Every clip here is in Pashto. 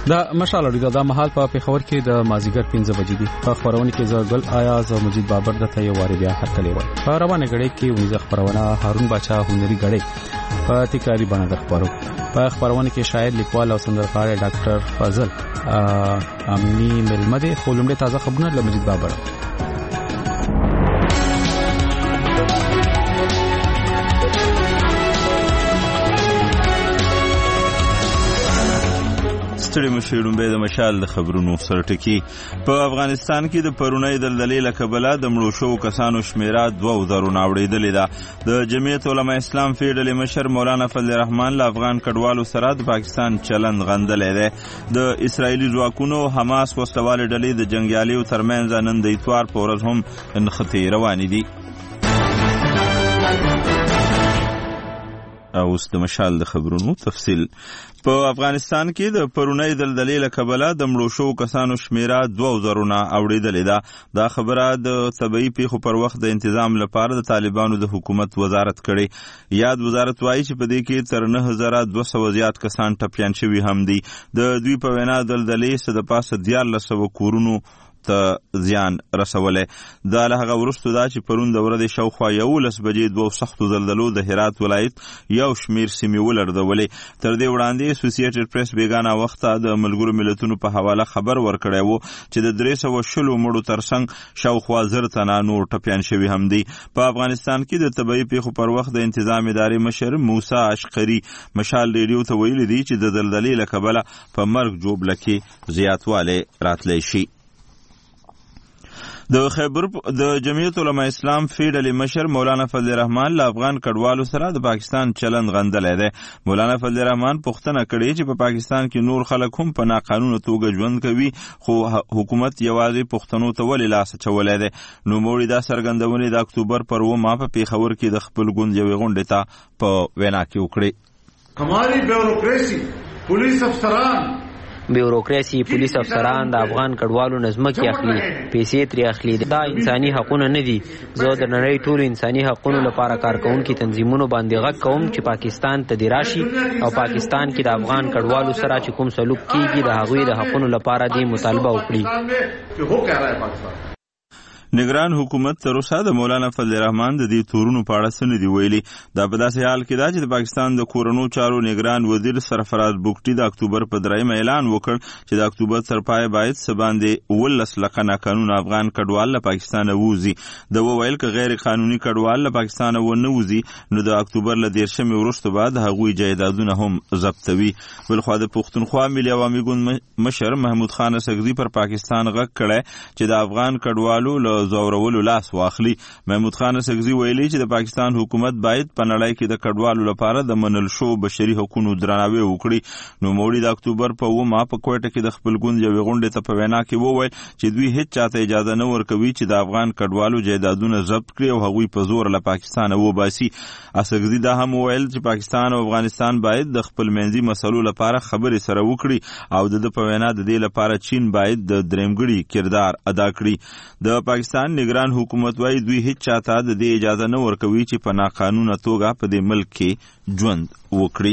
دا مشال اړیدا د مهال په پیښور کې د مازیګر 15 بجې دي. په خبرونه کې زګل آیاز او مجید بابر د ته یو واری بیا هرکلی وای. په روانه غړې کې ونیزه خبرونه هارون باچا هنري غړې په تکراری باندې خبرو. په خبرونه کې شاعر لیکوال او سندرغاړی ډاکټر فضل امینی ملمده خولمړه تازه خبرونه له مجید بابر. ستړي مشرون به د مشال د خبرونو سره ټکی. په افغانستان کې د پرونی دلدلې له کبله د مړو شو کسانو شمیره 2000 اوریدلې ده. د جمعیت علماء اسلام فیډرل مشر مولانا فضل الرحمن له افغان کډوالو سره د پاکستان چلند غندلې ده. د اسرایلی ځواکونو حماس وسلواله ډلې د جنگیالیو ترمنځ نن د اتوار په ورځ هم انختی روانې دي. اوس د مشال د خبرونو تفصیل. په افغانستان کې د پرونی دلدلې له کبله د مړو شو کسانو شمیره 2000 اوریدلې ده. دا خبره د طبي پیښو پر وخت د انتظام لپاره د طالبانو د حکومت وزارت کړي. یاد وزارت وایي چې په دې کې تر 9200 زیات کسان ټپیان شوي هم دي. د دوی په وینا دلدلې څه د پاسه 1400 کورونو ته زیان رسوله. دا له هغه وروسته دا چې پرون د ورځې شاوخوا 11 بجې دوه سختو زلزلو د هرات ولایت یو شمیر سیمې ولړزولې. تر دې وړاندې اسوسییټډ پریس بیګانه وخته د ملګرو ملتونو په حواله خبر ورکړی وو چې د 320 مړو ترڅنګ شاوخوا 1000 تنه نور ټپیان شوي هم دي. په افغانستان کې د طبي پیښو پر وخت د انتظام ادارې مشر موسی اشقری مشال ریډیو ته ویلي دي چې د زلزلې له کبله په مرګ جوړه کې زیاتوالی راتلی شي. د خیبر د جمعیت علماء اسلام فیډرل مشر مولانا فضل الرحمن له افغان کډوالو سره د پاکستان چلند غندلې ده. مولانا فضل الرحمن پوښتنه کړې چې په پاکستان کې نور خلک هم په ناقانونه توګه ژوند کوي خو حکومت یوازې پښتنو ته ولې لاس اچولی دی. نوموړي دا څرګندونې د اکتوبر پر 9 په پیښور کې د خپل ګوند یوې غونډې ته په وینا کې وکړې. हमारी bureaucracy police अफसरान پولیس افسران د افغان کډوالو نظمکې اخلي، پیسې ترې اخلي. دا انساني حقونه نه دي. زه د نړۍ ټولو انساني حقونو لپاره کارکوونکي تنظیمونو باندې غږ کوم چې پاکستان ته دې راشي او پاکستان کې د افغان کډوالو سره چې کوم سلوک کیږي د هغوی د حقونو لپاره دې مطالبه وکړي. نگران حکومت تر اوسه د مولانا فضل الرحمن د دې تورونو په اړه څه نه دی ویلي. دا په داسې حال کې ده چې د پاکستان د کورونو چارو نگران وزیر سرفراز بوکټي د اکتوبر په 3 اعلان وکړ چې د اکتوبر تر پای باید څه باندې 19 لکه ناقانونه افغان کډوال له پاکستانه ووځي. د وویل که غیر قانوني کډوال له پاکستانه ونه وځي نو د اکتوبر له 13 وروسته بعد هغوی جایدادونه هم ضبطوي. بلخوا د پښتونخوا ملي عوامي ګوند مشر محمود خان اسګزي پر پاکستان غږ کړی چې د افغان کډوالو له زورولو لاس واخلي. محمود خان اسګزي ویلي چې د پاکستان حکومت باید په نړۍ کې د کډوالو لپاره د منل شو بشري حقوقو درناوی وکړي. نو موړي د اکتوبر په 9 په کوټه کې د خپل ګوند یوې غونډې ته په وینا کې وویل چې دوی هیڅ چاته اجازه نه ورکوي چې د افغان کډوالو جایدادونه ضبط کړي او هغوی په زور له پاکستان وباسي. اسګزي دا هم ویل چې پاکستان او افغانستان باید د خپل منځي مسلو لپاره خبرې سره وکړي او د په وینا د دې لپاره چین باید د درېمګړي کردار ادا کړي. د پاکستان نگران حکومت وايي دوی هیڅ چاته د دې اجازه نه ورکوي چې په ناقانونه توګه په دې ملک کې ژوند وکړي.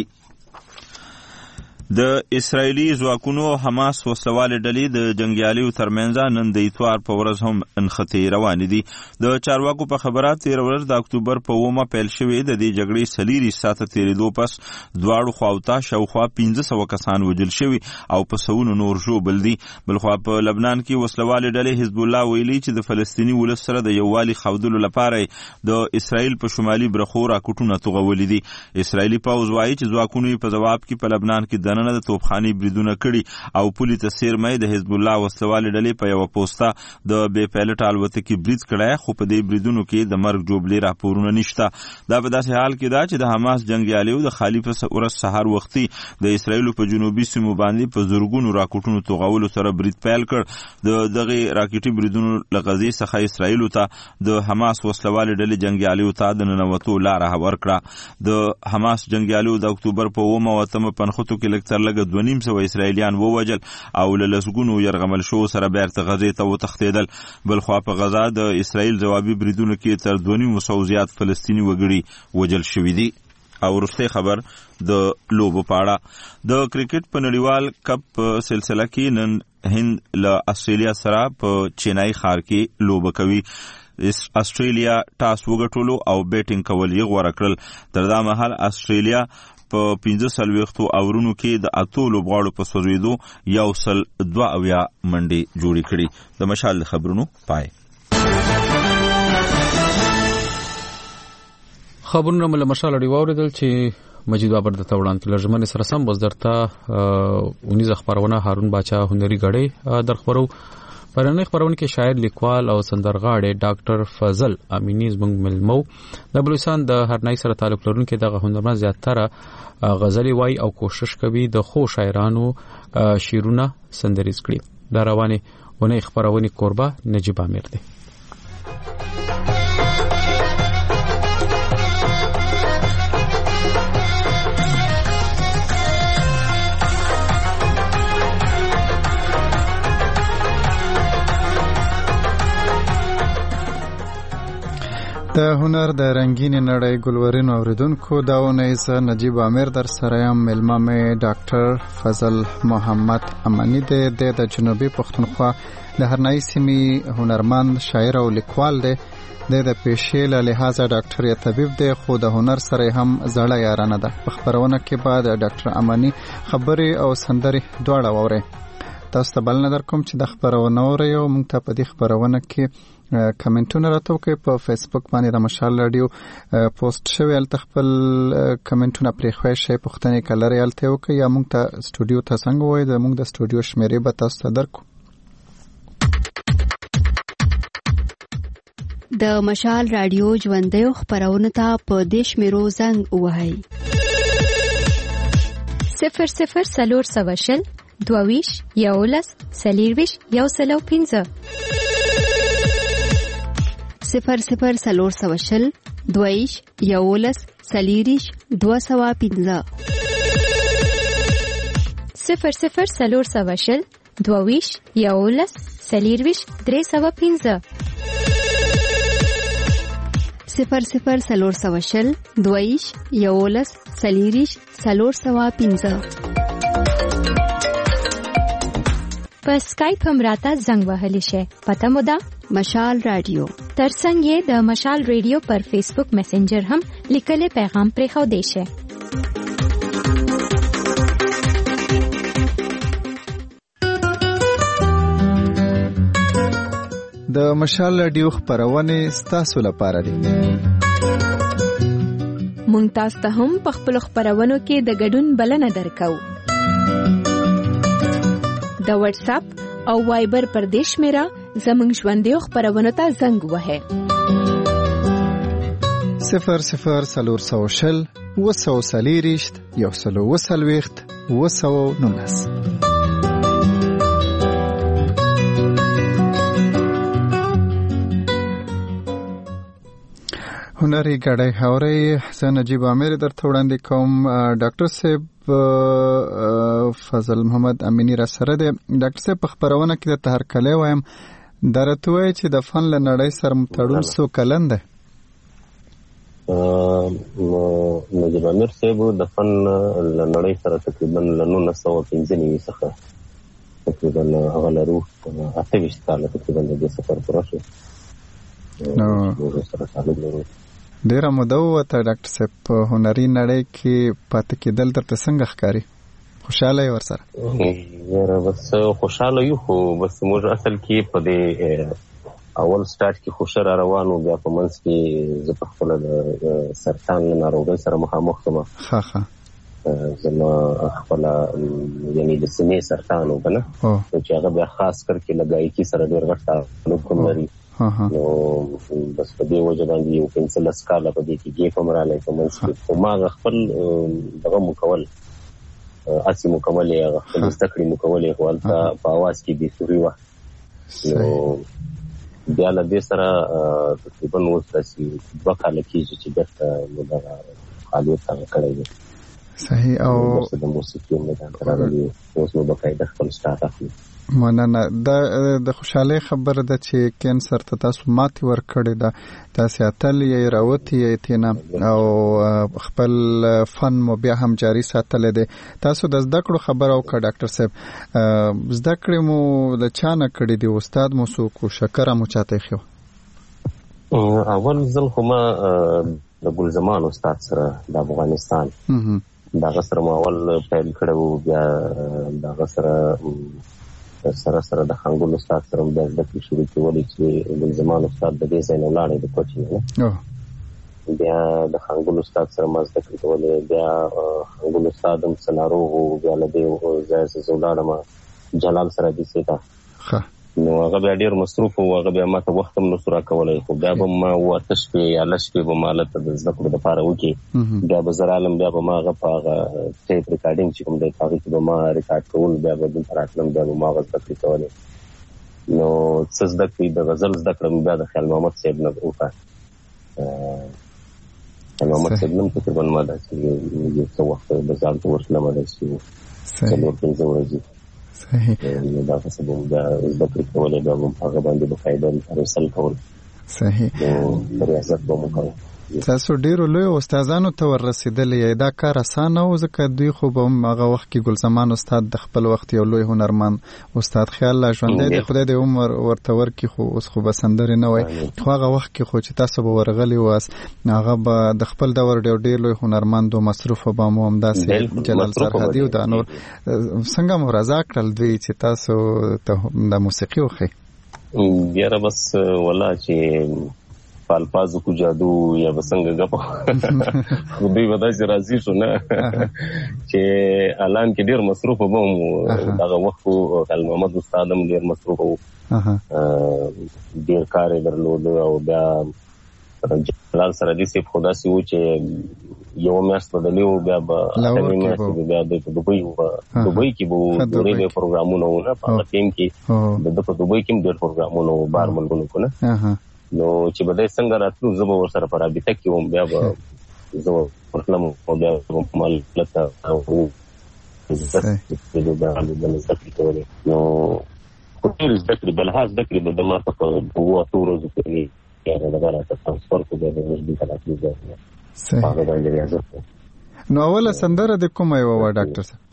د اسرایلی ځواکونو او حماس وسلواله ډلې د جنگیالیو ترمنځ نن د اتوار په ورځ هم انختی روانې دي. د چارواکو په خبرات 13 ورځ د اکتوبر په 9 پیل شوې د دې جګړې سلیری ساته تیرېدو پس دواړو خواوته شاوخوا 1500 کسان وژل شوي او په سونو نور ژوبل دي. بلخوا په لبنان کې وسلواله ډلې حزب الله ویلي چې د فلسطیني ولس سره د یووالي ښودلو لپاره د اسرایل په شمالي برخو راکټونه توغولي دي. اسرایلی پوځ وایي چې ځواکونو په جواب کې په لبنان کې نه د توپخاني بریدونه کړي او پولی تصویر مې د حزب الله وسلواله ډلې په یو پوسټه د بې پایلټ الوتکې برید کړی خو په دې بریدونو کې د مرګ جوړلې راپورونه نشته. دا په داسې حال کې ده چې د حماس جنگیالیو د خلیفه ورځ سحر وختي د اسرایل په جنوبي سیمو باندې په زورګونو راکټونو توغولو سره برید پیل کړ. د دغه راکټي بریدونو لغزي څخه اسرایل ته د حماس وسلواله ډلې جنگیالیو ته د ننوتو لار هوار کړه. د حماس جنگیالیو د اکتوبر په 9 پنخوتو کې لکتر لګ 2.5 اسرایلیان ووجل او له لسګونو يرغمل شو سره بیرته غزې ته وتښتېدل. بلخوا په غزا د اسرایل جوابي بریدونو کې تر 2.5 زیات فلسطینی وګړي وجل شوي دي. او وروستی خبر د لوبو پاړه د کرکټ په نړیوال کپ سلسله کې نن هند له استرالیا سره په چینای ښار کې لوبه کوي. استرالیا ټاس وګټلو او بیټینګ کول یې غوره کړل. تر دا مهال استرالیا په 45 اورونو کې د 8 لوبغاړو په سوځېدو 102 منډې جوړې کړې. د مشال خبرونو پای. خبرونه مله مشال اړي واوریدل چې مجید بابر د توړان ترجمه سره سم وزارت 19 خبرونه هارون باچا هنري غړي در خبرو پرنې خبرونه کې شاعر لیکوال او سندرغاړي ډاکټر فضل امینی زمنګ ملمو د بلوچستان د هرنای سره تعلق لرونکي دغه هنرمند زیاتره غزلي وای او کوشش کوي د خو شاعرانو شعرونه سندریز کړي. دا روانه ونه خبرونه قربا نجيب امیر دی. د هنر د رنگین نړۍ ګلورین اوریدونکو دا ونیزه نجیب امیر در سره یم. ملما مې ډاکټر فضل محمد امانی دی د جنوبي پښتونخوا د هرنای سیمې هنرمند شاعر او لیکوال دی. د پیشې له لحاظه ډاکټر یا طبيب دی خو د هنر سره هم زړه یارانه ده. په خبرونه کې بعد ډاکټر امانی خبرې او سندرې دواړه ووري. تاسو ته بل نظر کوم چې د خبرونه ووري او موږ ته په دې خبرونه کې کمنټونه راته وکړئ. په فیسبوک باندې د مشال رادیو پوسټ شوی ال تخپل کمنټونه پرې خوښ شي پښتنې کلر یالته وکړئ یا موږ ته سټوډیو ته څنګه وای د موږ د سټوډیو شمیرې به تاسو ته درکو. د مشال رادیو ژوندۍ خبرونه ته په دیش میرو زنګ وهاي 00 سلور سواشل دوویش یولس سلیرویش یوسلو 15 00 سلور سواشل دویش یولس سلیریش 215 00 سلور سواشل دوویش یولس سلیرویش 315 00 سلور سواشل دویش یولس سلیریش 315 په سکایپ هم راته زنګ وهلی شي. پته مو ده مشال رادیو. ترڅنګ یې د مشال رادیو پر فیسبوک میسنجر هم لیکلي پیغام پرې خو دی شي. د مشال رادیو خبرونه ستاسو لپاره دي. مونږ تاسو ته هم په خپل خبرونو کې د ګډون بلنه درکو. د واتس اپ او وایبر پر دیش میرا زمنګ ژوندۍ خبرونه ته زنګ وهه 00 سلور سوشل وسو سلیریشت یو سلو وسلويخت وسو نونس. هنري غړای هوري حسن نجيب امیر در توړاندې کوم. ډاکټر صاحب فضل محمد امینی را سره دی. ډاکټر صاحب په خبرونه کې د تهرکلې وایم درته وایي چې د فن له نړۍ سره متړون سو کلن ده. نجيب امیر صاحب د فن له نړۍ سره تقریبا له 1995 څخه تقریبا هغه لرو 28 کال تقریبا د سفر پر شو. ډیره موده وته ډاکټر صاحب په هنري نړۍ کې پاتې کېدل درته څنګه ښکاري؟ خوشاله یې ورسره؟ یاره بس خوشاله یو خو بس موږ اصل کې په دې اول سټارټ کې خوشا را روانو بیا په منځ کې زه په خپل د سرطان ناروغۍ سره مخامخ شوم. زما خپل یعنی د سینې سرطان و کنه چې هغه بیا خاص کر کې لګایکی سره ډیر غټ تعلق لري. نو بس په دې وجه باندې یو پنسل اسکاله په دې کې کوم رااله کوم څه ما خپل دغه مکول اسی مکمل هغه خپل استکړې مکول هغه ولته په आवाज کې دي سوري وا. نو بیا له دې سره تقریبا وستاسي وکاله کېږي چې دغه دغه فعالیت څنګه کړی. صحیح. او د موسیقي نه دا راغلي اوس نو بقایده خپل سٹارټ اخلي. مننه. د خوشاله خبره ده چې کینسر ته تاسو ماتي ورکړی ده، تاسو اتل یې راوتی یې تینا او خپل فن مو بیا هم جاری ساتل دي. تاسو د زده کړو خبر او کا ډاکټر صاحب زده کړې مو د چانه کړې دي؟ استاد مو سو کو شکر مو چاته خو اول ځل خو ما د ګل زمان استاد سره د افغانستان دا غسر مو اول پیل کړو، بیا دا غسر سره د خنګول استاد سره بیا د شروع کولې چې د زمان استاد د دې ځای نه لاړې د کوچینګ بیا د خنګول استاد سره ما زده کولې، بیا خنګول استاد هم سنارو بیا له دې ځای زولاړه ما جلال سره دې سیدا نو هغه بیا ډیر مصروف او هغه بیا ما ته وخت هم نو سره کولای، خو بیا به ما ورته شپې یا لشپې به مالته د زده کړو لپاره وکي، بیا به زرالم بیا به ما هغه په ټیپ ریکارډینګ چې کوم دی هغه کې به ما ریکارډ کول، بیا به د راتلم بیا به ما زده کړی کولای. نو څه زده کړی د غزل زده کړم بیا د خیال محمد صاحب نه وکړ، خیال محمد صاحب نن تقریبا ما دا چې یو څه وخت به ځان ته ورسلم دا چې څلور پنځه ورځې صحیح دا څه به دا زده کړی کولای، بیا به هغه باندې به فایده رسل کول. صحیح ریاست به مو کوو. تاسو ډیرو لوی استادانو ته ورسېدلې، دا کار اسانه و ځکه دوی خو به هغه وخت کې ګل زمان استاد د خپل وخت یو لوی هنرمند استاد خیال لا ژوندی دی، خدای دې عمر ورته ورکړي، خو اوس خو به سندرې نه وای، خو هغه وخت کې خو چې تاسو به ورغلي واست هغه به د خپل دور ډیر لوی هنرمند او مصروف به مو همداسې جلال سرحدي او د نور څنګه مو رضا کړل دوی چې تاسو ته د موسیقي وخی؟ بیا بس ولا چې پالپازو کو جادو یا بسنګ غپو خو دوی ودا چې راضي شو نه چې اعلان کې ډیر مصروف وو، دغه وخت خپل محمد استاد هم ډیر مصروف وو، ډیر کار درلود او بیا جلال سره دې سي خدا سي و چې یو میاشت بدلیو، بیا بیا د دوبۍ کې وو ډېر پروګرامونه و نه په ټیم کې د دوبۍ کې ډېر پروګرامونه و بار ملګرو کو نه، نو چې بده څنګه راتلو زه به ورسره په رابطه کې وم، بیا به زه ورتلم او بیا به مالته او نو ټول زده کړې بلها زده کړې به د ما په 2 ورځو کې دغه راته ترانسفر کو به د نږدې کلاکې هغه باندې ریاضت. نو اوله سندره د کومه یو و ډاکټر صاحب؟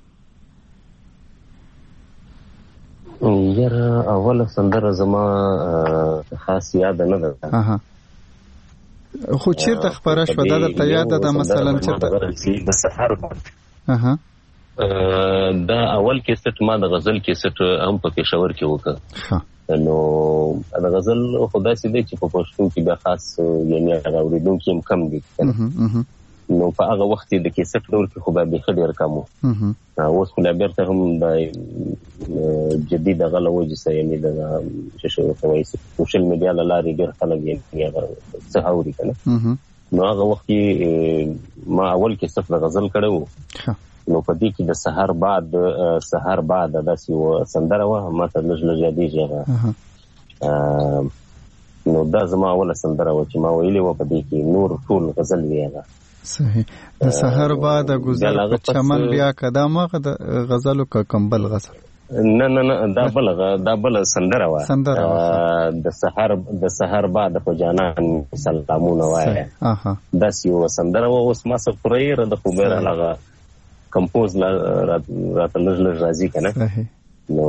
یاره اوله سندره زما خاص یاد نه ده، خو چیرته خبره شوه دا درته یاد ده مثلا چیرته د سحر دا اول کیسټ ما د غزل کیسټ هم په پېښور کې وکړ، نو د غزل خدا سي دی چې په پښتو کې بیا خاص یعنی اوریدونکو هم کم دي، نو په هغه وخت د کیسټ ډول کې خو به خډیر کمو، اوس خو لا بیرته هم د جدید غله وجه یعنی د سوشل میډیا لارې ډیر خلک یې څه اوري کنه، نو هغه وخت ما اول کیسټ د غزل کړو، نو په دې کې د سحر بعد داسې سندره وه ما ته لږ یادېږي، نو دا زما اوله سندره وه چې ما ویلې وه په دې کې، نور ټول غزل ویله. صحیح. د سحر بعد گذر په چمن بیا قدم هغه د غزلو کا کمبل غزل نه دا بل سندره وه د سحر بعد په جانان سلامونه وایي، داسې یو سندره وه. اوس ما څه پوره د خو بهر هغه کمپوز راته لږ راځي که نه، نو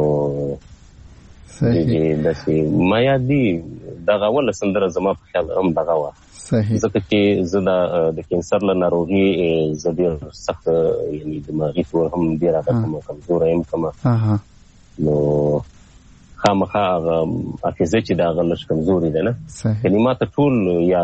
داسې ما یاد دي دغه اوله سندره زما په خیال هم دغه وه، ځکه چې زه د کینسر له ناروغي زه ډېر سخت یعنی دماغي طور هم ډېر هغه کمزوری یم کمه، نو خامخا هغه حافظه چې د هغه لږ کمزوري ده نه، یعنی ما ته ټول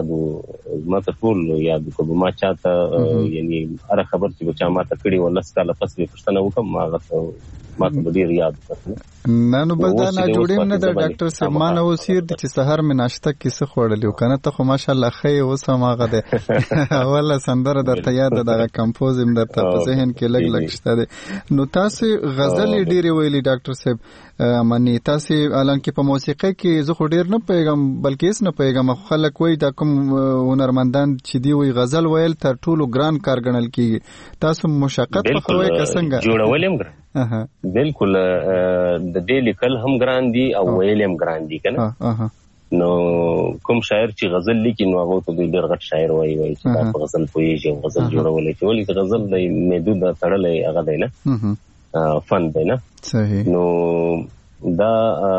یاد کو ما چاته یعنی هر خبر چې بچا ما ته کړي و 10 کاله پس به پښتنه وکم ما ته ډیر یاد کړ نه. نو بل دا نه جوړیم نه د ډاکټر صاحب ما نه وسیر دي چې سحر می ناشته کیسه خوړلې کنه ته خو ماشاءالله خې اوس ماغه ده اوله سندره درته یاد ده د کمپوز هم درته په ذهن کې لګ شته ده. نو تاسو غزل ډیره ویلي ډاکټر صاحب مانی تاسو الانکه په موسیقي کې زه خو ډیر نه پیغام بلکې اس نه پیغام خلک وای دا کوم هنرمندان چې دی وی غزل ویل تر ټولو ګران کار ګڼل کیږي، تاسو مشقت په خوي څنګه جوړولم بالکل د دې لیکل هم ګران دي او ویل هم ګران دي کنه. نو کوم شاعر چې غزل لیکي نو هغه ته ډېر غټ شاعر وایي چې دا په غزل پوهیږي او غزل جوړولای شي، ولې غزل د محدود تړلې هغه دی نه، فن دی نه. صحیح. نو دا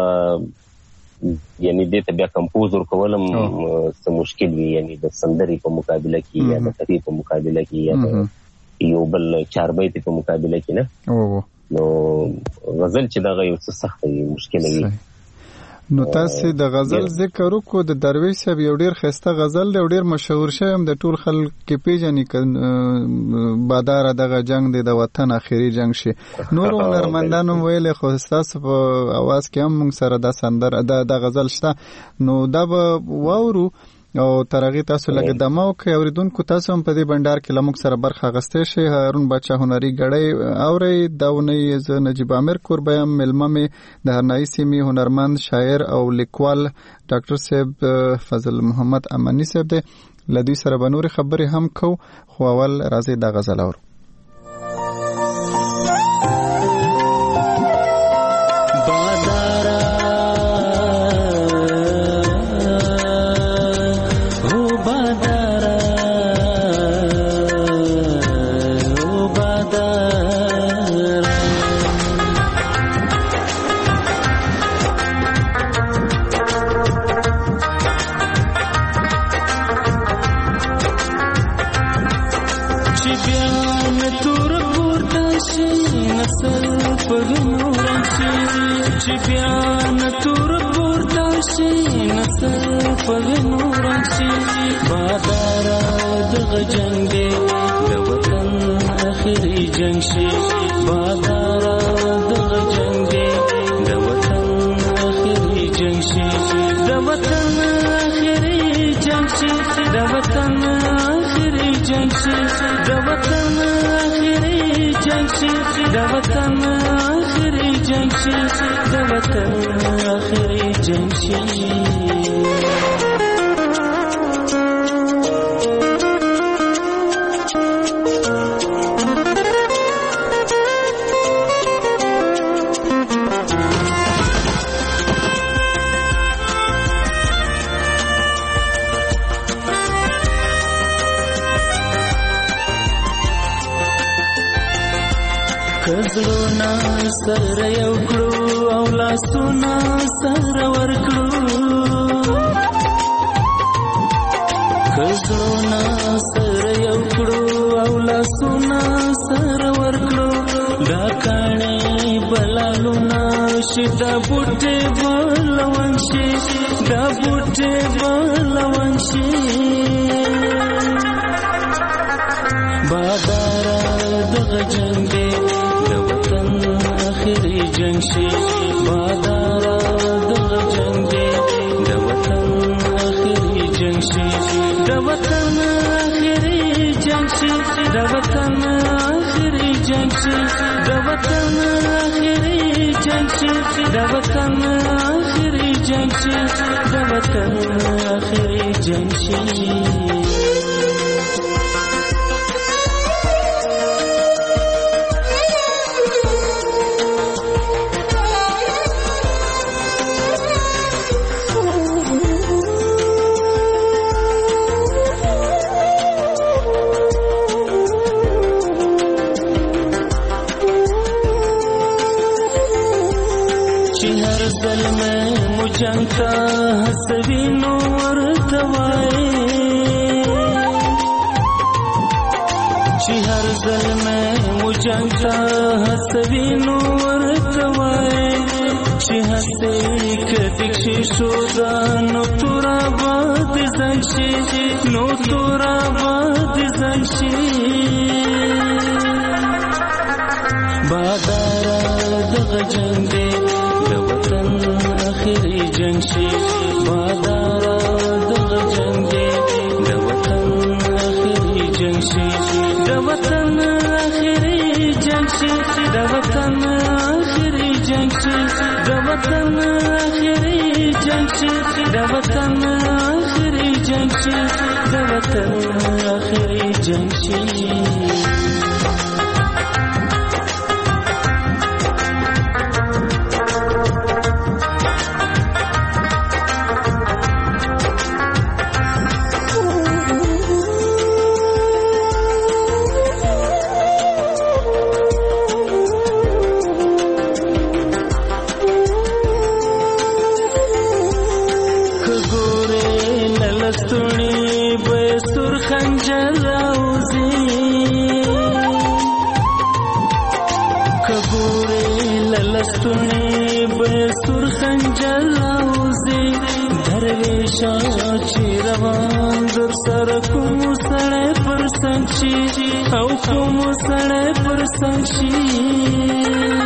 یعنی دې ته بیا کمپوزر کولم څه مشکل وي، یعنی د سندرې په مقابله کې یا د تفریح په مقابله کې یا د یو بل چاربیت په مقابله کې نه. نو غزل چې دا یو څه سخت وي، مشکل وي. نو تاسو د غزل ذکر وکړو، د درویش صاحب یو ډیر خسته غزل دی او ډیر مشهور شوی هم د ټول خلک کې پیژني، بادار دغه جنگ دی د وطن اخیری جنگ شي. نور هنرمندانو ویل خو تاسو په आवाज کې هم موږ سره د سندر د غزل شته، نو دا به واورو او ترغه تاسو لګ دمو کې اوریدونکو تاسو هم په دې بندر کې لمک سره برخه غسته شي. هارون بچا هنري غړی اوري داونی ز نجیب عامر قربیم ملمه د هرنای سیمه هنرمند شاعر او لیکوال ډاکټر صاحب فضل محمد امانی صاحب د لدی سره بنور خبري هم کو. خو اول راځي د غزل اور سره یو کړو او لاسونه سره ورکړو، کزړونه سره یو کړو او لاسونه سره ورکړو، دا کاڼي بلالونه شي دا بوټي بلون شي، دا بوټي بلون شي، بادار دغه جنگ جنگ شي، بادار دغه جنگ دی د وطن اخري جنگ شي، د وطن اخري جنگ شي، د وطن اخري جنگ شي، د وطن اخري جنگ شي، د وطن اخري جنگ شي، د وطن اخري جنگ شي. جنگ کا حسوی نور توائے چی ہر ظلم مو جنگ کا حسوی نور توائے چی ہستے کدکشی شودا نو تورا باد زنشی، نو تورا باد زنشی، بادارا دغ جنگ دے د وطن اخري جنگ شي، بادار دغه جنگ دی د وطن اخري جنگ شي، د وطن اخري جنگ شي، د وطن اخري جنگ شي، د وطن اخري جنگ شي، د وطن اخري جنگ شي، د وطن اخري جنگ شي. لستونی به سر خنجر راوزی کګورې لستونی به سر خنجر راوزی درویشا چې روان در سره کوم سړی پر څنګ شي او کوم سړی پر څنګ شي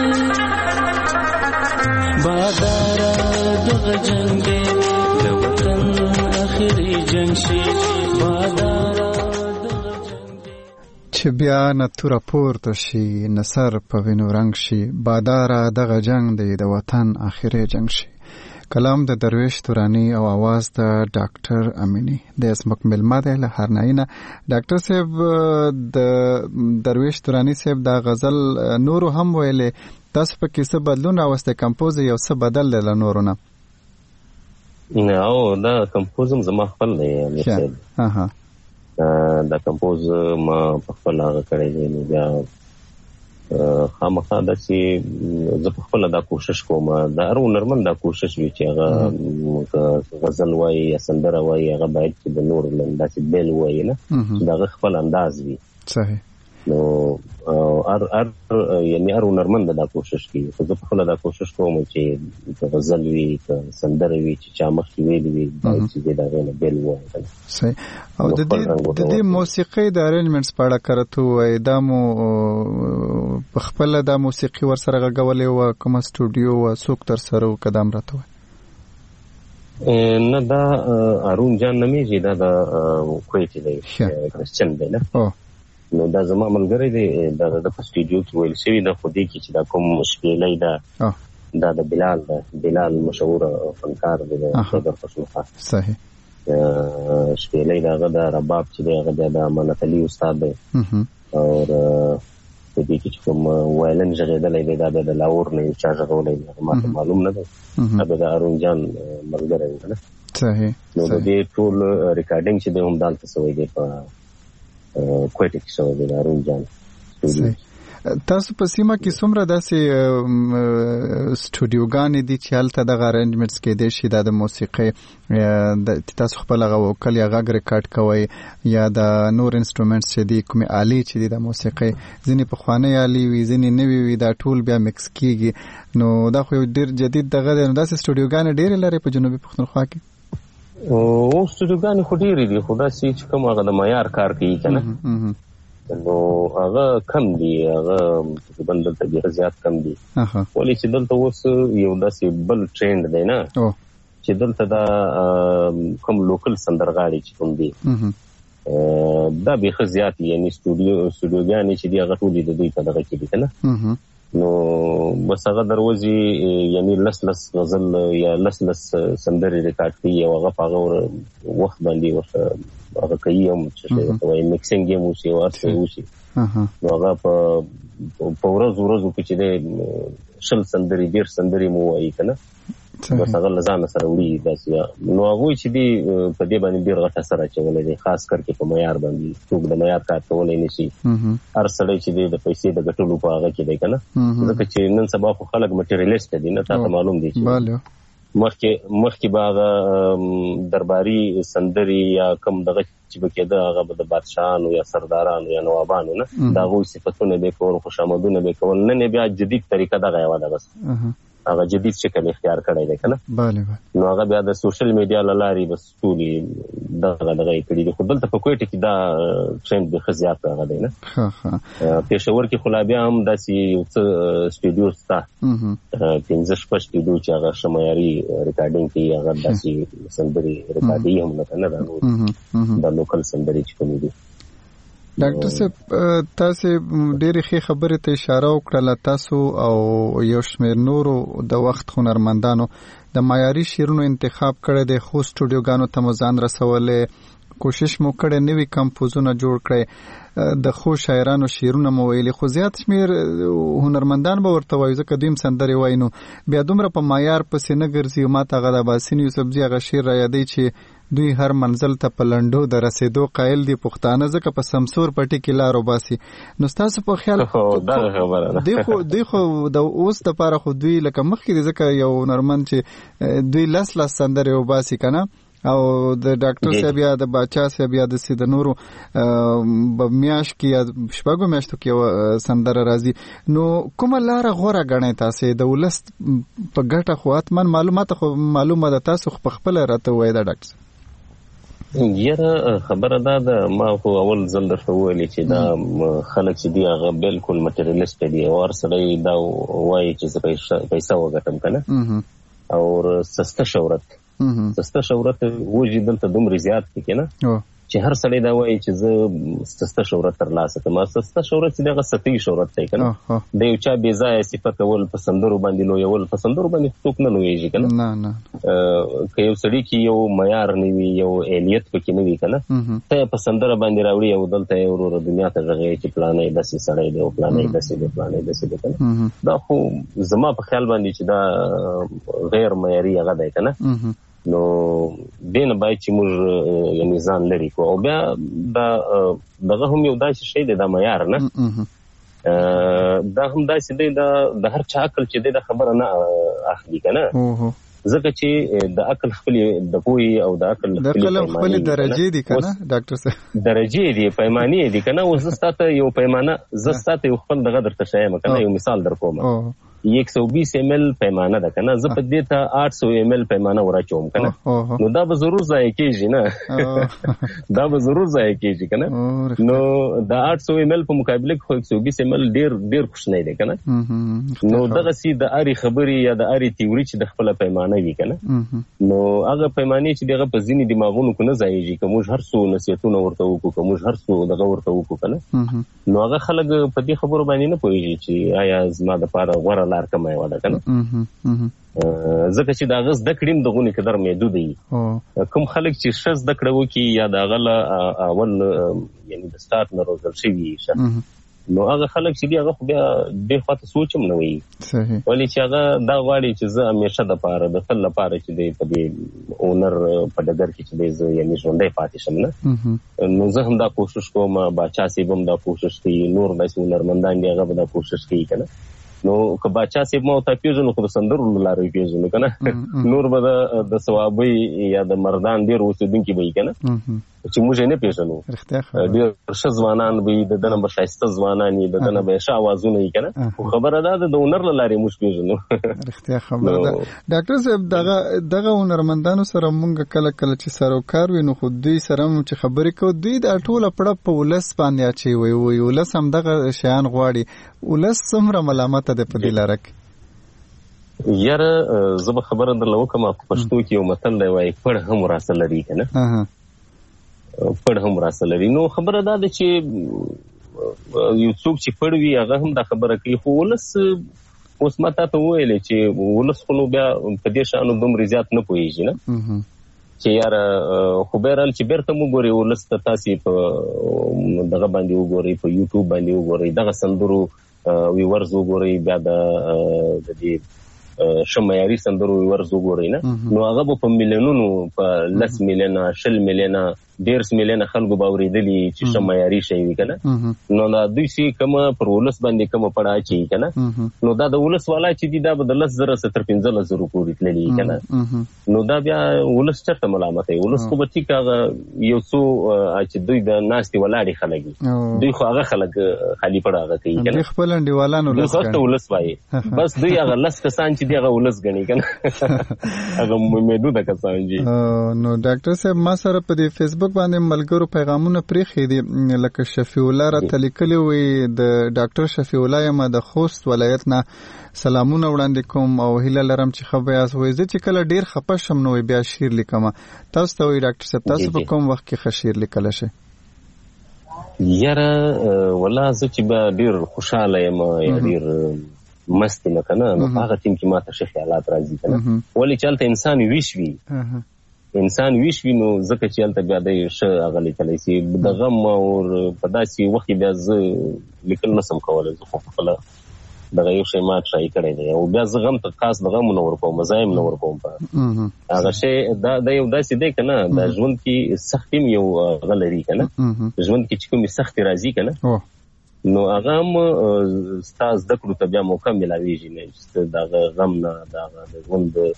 بادارا دغه جنگ دی د وطن اخري جنگ شي بادارا دغه جنگ دی چې بیا نتوره پورته شي نصر په وینو رنګ شي بادارا دغه جنگ دی د وطن اخري جنگ شي. کلام د درویش تورانی او आवाज د ډاکټر امینی د اسمک ملما د هرناینه. ډاکټر صاحب د درویش تورانی صاحب د غزل نورو هم ویلې تاسو په کې څه بدلون راوسته کمپوز یو څه بدل دی له نورو نه؟ نه او دا کمپوزم زما خپل دی دا کمپوز ما په خپل هغه کړی دی نو بیا خامخا داسې زه په خپله دا کوشش کوم د هر هنرمند دا کوشش وي چې هغه غزل وایي یا سندره وایي هغه باید چې د نورو داسې بیل وایي نه چې د هغه خپل انداز وي. صحیح. نو یعنی هر هنرمند دا کوشش کوي خو زه په خپله دا کوشش کوم چې که غزل وي که سندره وي چې چا مخکې ویلي وي باید چې د هغې نه بیل ووایي. صحیح. او د دې موسیقۍ د ارینجمنټس په اړه کړه ته ووایي دا مو په خپله دا موسیقي ورسره غږولې وه کومه سټوډیو وه څوک در سره و که دا هم راته وایي؟ نه دا هارون جان نومیږي دا د کویټ دی کرسچن دی نه نو دا زما ملګری دی دا د په سټوډیو کې ویل شوي ده خو دې کې چې دا کوم شپېلی ده دا د بلال ده بلال مشهور فنکار دی د صدر پښتونخوا. صحیح. شپېلی د هغه د رباب چې دی هغه بیا د امانت علي استاد دی او په دې کې چې کوم وایلن غږېدلی دی دا بیا د لاهور نه یو چا غږولی دی هغه ماته معلوم نه دی دا بیا د هارون جان ملګری دی نه. صحیح. نو د دې ټول ریکارډینګ چې دی هم دلته شوی دی په کویټه کې شوی دی د هارون جان. تاسو په سیمه کې څومره داسې سټوډیوګانې دي چې هلته دغه ارینجمنټس کېدی شي دا د موسیقۍ تاسو خپل هغه وکل یا غږ ریکارډ کوئ یا د نور انسټرومنټس چې دي کومې آلې چې دي د موسیقۍ ځینې پخوانۍ آلې وي ځینې نوې وي دا ټول بیا مکس کېږي نو دا خو یو ډېر جدید دغه دی نو داسې سټوډیوګانې ډېرې لري په جنوبي پښتونخوا کې؟ او سټوډیوګانې خو ډېرې دي خو داسې چې کوم هغه د معیار کار کوي که نه نو هغه کم دي هغه تقریبا دلته ډېر زیات کم دي ولې چې دلته اوس یو داسې بل ټرینډ دی نه چې دلته دا کوم لوکل سندرغاړي چې کوم دي دا بیخي زیات یعنی سټوډیوګانې چې دي هغه ټولې د دوی په دغه کې دي که نه نو بس هغه دروځي یعنی لس غزل یا لس سندرې ریکارډ کوي او هغه په هغه وخت باندې ورته هغه کوي هم چې وایي میکسینګ یې وشي او هر څه یې وشي نو هغه په ورځو کې چې دی 100 سندرې 1.5 سندرې مو وایي که نه بس هغه له ځانه سره وړي داسې نو هغوی چې دي په دې باندې ډېر غټ اثر اچولی دی خاص کر کې په معیار باندې څوک د معیار کار کولی نه شي هر سړی چې دی د پیسې د ګټلو په هغه کې دی که نه ځکه چې نن سبا خو خلک مټریلیسټ دي نه تا ته معلوم دی چې مخکې به هغه درباري سندرې یا کم دغه چې به کېده هغه به د بادشاهانو یا سردارانو یا نوابانو نه د هغوی صفتونه به یې کول خوشامدونه به یې کول نن یې بیا جدید طریقه دغه یوه دغه هغه جدید شکل اختیار کړی دی که نه نو هغه بیا د سوشل میډیا له لارې بس ټولې دغه یې کړي دي خو دلته په کویټه کې دا ټرینډ بیخي زیات هغه دی نه پېښور کې خو لا بیا هم داسې یو څه سټوډیو شته 15-16 سټوډیو چې هغه ښه معیاري ریکارډینګ کوي هغه داسې سندرې ریکارډوي هم نه که نه دا نور دا لوکل سندرې چې کومې دي. ډاکټر صاحب تاسو ډېرې ښې خبرې ته اشاره وکړله تاسو او یو شمېر نورو د وخت هنرمندانو د معیاري شعرونو انتخاب کړی دی خو سټوډیوګانو ته مو ځان رسولی کوشش مو کړی نوي کمپوزونه جوړ کړی د خو شاعرانو شعرونه مو ویلي خو زیات شمېر هنرمندان به ورته وایي ځکه دوی هم سندرې وایي نو بیا دومره په معیار پسې نه ګرځي ما ته هغه د اباسین یوسفزي هغه شعر را یادوي چې دوی هر منزل ته په لنډو د رسېدو قایل دي پښتانه ځکه په سمسور پټي کې لار وباسي نو ستاسو په خیال دوی خو د اوس دپاره خو دوی لکه مخکې دي ځکه یو هنرمند چې دوی لس سندرې وباسي که نه او د ډاکټر صاحب یا د باچا صاحب یا د سید نورو میاش کې یا شپږو میاشتو کې سندره راځي نو کومه لار غوړه غنئ تاسو د ولس په ګټه خو اتمن معلومه ده تاسو په خپل راته وای دا ډاکټر یاره خبره ده ما خو اول ځل درته ویلې چې دا خلک چې دی هغه بالکل مټریالیست دي او سړی دا وایي چې پیسې وګټم کنه او سسته شهرت وږي دلته دومره زیات دي کنه چې هر سړی دا وایي چې زه سسته شهرت ترلاسه کړم. سسته شهرت چې دغه سطحي شهرت دی کنه د یو چا بې ځایه صفت کول په سندرو باندې لویول په سندرو باندې څوک نه لویږي کنه که یو سړی کې یو معیار نه وي یو اهلیت پکې نه وي کنه ته په سندره باندې راوړي او دلته یې ورور دنیا ته غږی چې پلانې داسې سړی دی او پلانې داسې دی کنه دا خو زما په خیال باندې چې دا غیر معیاري هغه دی کنه نو دینه باید چې موږ یعنی ځان لري کو او بیا دغه هم یو داسې شی دی دا معیار نه دا هم داسې دی د هر چا عقل چې دی دا خبره نه اخلي که نه ځکه چې د عقل خپلې د پوهې او د عقل خپلې درجې دي که نه ډاکټر صاحب درجې دي پیمانې دي که نه اوس زه ستا ته یو پیمانه زه ستا ته یو خپل دغه درته ښیم که نه یو مثال در کوم 120 ml پیمانه ده کنه زه په دې ته 800 ml پیمانه ورچوم کنه نو دا به ضرور ضایع کیږي نه دا به ضرور ضایع کیږي کنه نو دا 800 ml په مقابله کې 120 ml ډیر کوچنی دی کنه نو دغه سي د اړي خبري یا د اړي تیوري چې د خپل پیمانه وی کنه نو هغه پیمانه چې دغه په ځینې دماغونو کې نه ځایږي کوم هر څو نصیحتونه ورته وکړو کوم هر څو دغه ورته وکړو کنه نو هغه خلک په دې خبرو باندې نه پوهیږي چې آیا زما د پاره غوړه لار کمای ودا کنه ځکه چې دا غز د کړیم دغه نه قدر محدود دي کوم خلک چې شز د کړو کې یا دا غل اول یعنی د سٹارټ نه روزل شي نو هغه خلک چې دی هغه خو بیا د خاطر سوچم نه وي صحیح ولی چې هغه دا غواړي چې زه همیشه د پاره د خپل لپاره چې دی په دې اونر په دګر کې چې دی زه یعنی ژوندۍ پاتې شم نه نو زه هم دا کوشش کوم باچا سی هم دا کوشش کوي نور داسې هنرمندان دی هغه دا کوشش کوي کنه نو که باچا سی مو ته پیژنو خو سندرو لارې پیژنو کنه نور به د ثوابي یا د مردان ډیر اوسیدونکي وي کنه چې موږ نه پیژنو ډیر ښه ځوانان وي د دنه بشایسته ځوانان دي د دنه به ښه اوازونه یې کنه خو خبره ده د هنر لارې موږ پیژنو رښتیا خبره ده ډاکټر صاحب دغه هنرمندانو سره موږ کله چې سروکار وینو خو دوی سره چې خبرې کوو دوی د ټوله پړه په ولس باندې اچي وي ولس هم دغه شیان غواړي ولس څومره ملامت ده په دې لاره کې یاره زه به خبره درله وکړم په پښتو کې یو متل دی وایي پړ هم راسه لري که نه پړ هم راسه لري نو خبره دا ده چې یو څوک چې پړ وي هغه هم دا خبره کوي خو ولس اوس ما تا ته وویلې چې ولس خو نو بیا په دې شانو دومره زیات نه پوهېږي نه چې یاره خو بهرحال چې بیرته مو ګورئ ولس ته تاسې په دغه باندې وګورئ په یوټیوب باندې وګورئ دغه سندرو ویورز وګورئ بیا د دې ښه معیاري سندرو ویورز وګورئ نه نو هغه به په میلیونونو په 10 میلیونه 20 میلیونه 1.5 میلیونه خلکو به اورېدلي چې ښه معیاري شی وي که نه نو دا دوی چې کومه پر ولس باندې کومه پړه اچوي که نه نو دا د ولس والا چې دي دا به د 10,000 تر 15,000 پورې تللي که نه نو دا بیا ولس چېرته ملامت دی ولس خو به ټیک هغه یو څو چې دوی د ناستې ولاړې خلک دي دوی خو هغه خلک خالي پړه هغه کوي که نه خپل انډیوالانو دوی خو ولس وایي بس دوی هغه 10 کسان چې دي هغه ولس ګڼي که نه هغه محدوده کسان دي نو ډاکټر صاحب ما سره په دې فیسبوک باندې ملګرو پیغامونه پرېښي دي لکه شفیع الله راته لیکلي وي د ډاکټر شفیع الله یم د خوست ولایت نه سلامونه وړاندې کوم او هیله لرم چې ښه به یاست وایي زه چې کله ډېر خفه شم نو بیا شعر لیکم تاسو ته وایي ډاکټر صاحب تاسو په کوم وخت کې ښه شعر لیکلی شئ یاره والله زه چې بیا ډېر خوشحاله یم یا ډېر مست یم که نه نو په هغه ټیم کې ما ته ښه خیالات راځي که نه ولې چې هلته انسان ویش وي انسان ویش وي نو ځکه چې هلته بیا دی ښه هغه لیکلی سي د غم او په داسې وخت کې بیا زه لیکل نسم کولی زه خو خپله دغه یو شی ما ټرای کړی دی او بیا زه غم ته خاص د غم نه ورکوم مزه یې نه ورکوم په هغه شی دا یو داسې دی که نه دا ژوند کې سختي هم یو هغه لري که نه ژوند کې چې کومې سختې راځي که نه نو هغه هم ستا زده کړو ته بیا موقع میلاویږي نه چې د هغه غم نه د هغه د ژوند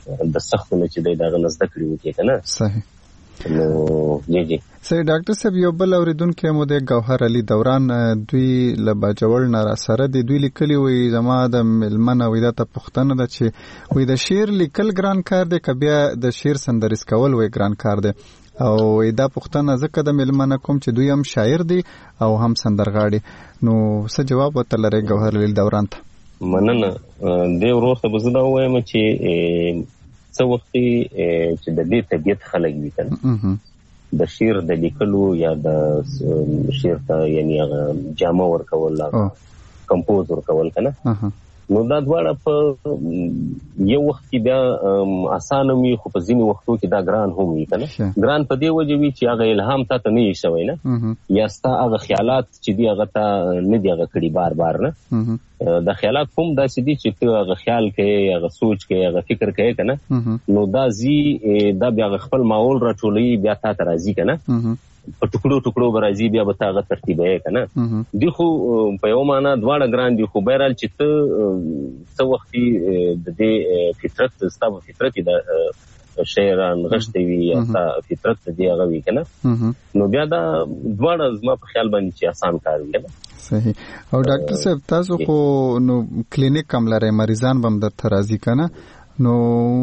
د سختو نه چې دی دغه نه زده کړي وکړي که نه. صحیح. نو جی صحیح. ډاکټر صاحب یو بل اوریدونکي مو د ګوهر علي دوران دوی له باجوړ نه را سره دي، دوی لیکلي وي زما د مېلمنه وي دا ته پوښتنه ده چې وي د شعر لیکل ګران کار دی که بیا د شعر سندریز کول وي ګران کار دی، او دا پوښتنه ځکه د مېلمنه کوم چې دوی هم شاعر دي او هم سندرغاړي، نو څه جواب ورته لرئ ګوهر علي دوران ته؟ مننه. دې ورور ته به زه دا ووایم چې څه وختي چې د دې طبیعت خلک وي که نه، د شعر د لیکلو یا د شعر ته یعنی هغه جامه ورکول، کمپوز ورکول که نه، نو دا دواړه په یو وخت کې بیا اسانه وي، خو په ځینې وختو کې دا ګران هم وي که نه. ګران په دې وجه وي چې هغه الهام تا ته نه وي شوی نه، یا ستا هغه خیالات چې دي هغه ته نه دي هغه کړي بار بار نه. دا خیالات هم داسې دي چې ته هغه خیال کوې، هغه سوچ کوې، هغه فکر کوې که نه، نو دا دا بیا هغه خپل ماحول راټولوي، بیا تا ته راځي که نه، په ټوکړو ټوکړو به راځي، بیا به تا هغه ترتیبوې که نه. دي خو په یو معنا دواړه ګران دي، خو بهرحال چې ته څه وختي د دې فطرت ستا په فطرت د شعران غشتی وي یا ستا فطرت د دې هغه وي که نه، نو بیا دا دواړه زما په خیال باندې چې آسان کار وي که نه. صحیح. او ډاکټر صاحب تاسو خو نو کلینیک هم لرئ، مریضان به هم درته راځي که نه، نو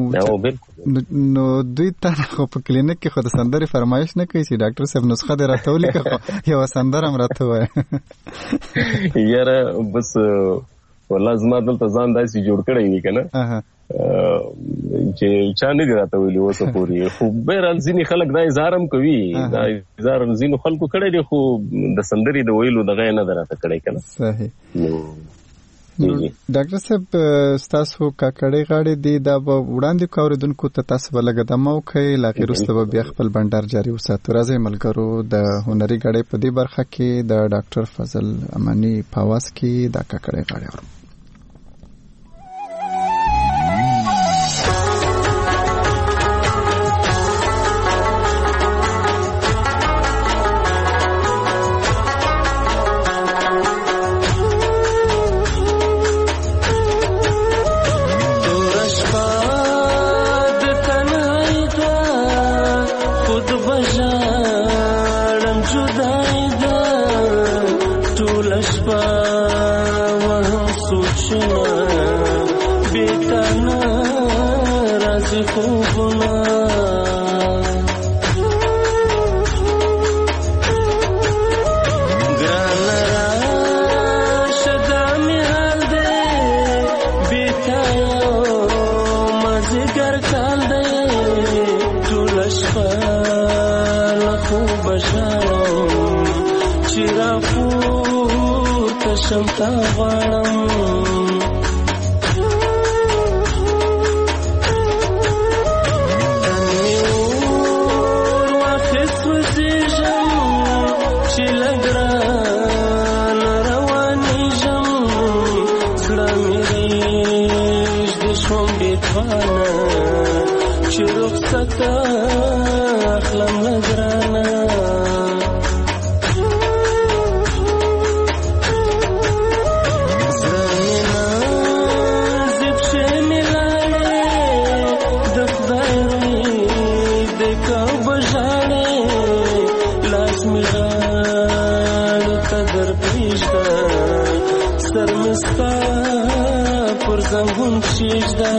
دوی ته خو په کلینیک کې خو د سندرې فرمایش نه کوي چې ډاکټر صاحب نسخه دې راته ولیکه، خو یوه سندره هم راته ووایه. یاره بس والله زما دلته ځان داسې جوړ کړی وي که نه چې چا نه دي راته ویلي اوسه پورې، خو بهرحال ځینې خلک دا اظهار هم کوي، دا اظهار ځینو خلکو کړی دی، خو د سندرې د ویلو دغه یې نه ده راته کړی که نه. صحیح. ډاکټر صاحب ستاسو کاکړۍ غاړې دي دا به وړاندې کو اورېدونکو ته تاسو به لږه دمه وکړئ، لا هغې وروسته به بیا خپل بنډار جاري وساتو. راځئ ملګرو د هنري غاړې په دې برخه کې د ډاکټر فضل اماني په اواز کې دا کاکړۍ غاړې اورو. شمتا غواړم تنور واخیست وزیږم چې لګران روانیږم زړه مې ریږدې شوم بېتوانه چې رخصت اخلم لګرانه زنګون شیشدا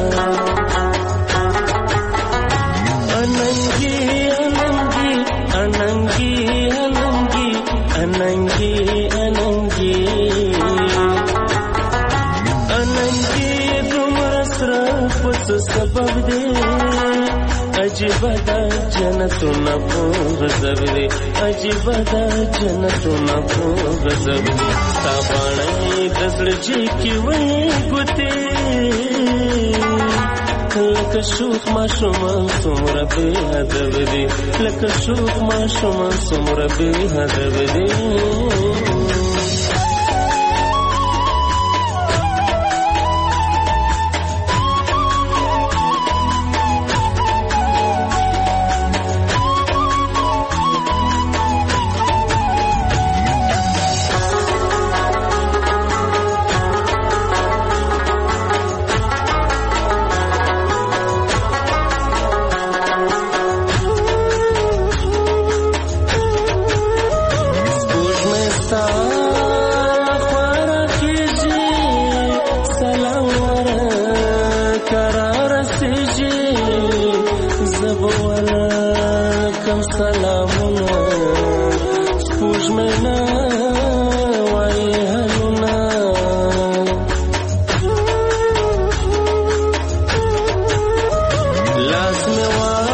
اننګي اننګي اننګي اننګي اننګي اننګي اننګي دومره سره پس سبب دی عجیب دا جنتونه په غضب دی عجیب دا جنتونه په غضب دی تا باندې د زړه کې وای ګوتې لکه شوخ ماشومان څومره بې ادب دي لکه شوخ ماشومان څومره بې ادب دي سلامونه سپوږمۍ وای هلونه لاس مې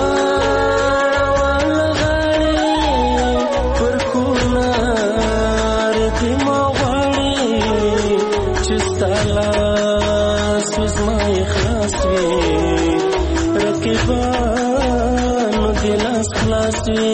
والغاړې پر کونار دې ما غواړې چې ستا لاس مې زما خلاص وي رقیبانو دې لاس خلاص وي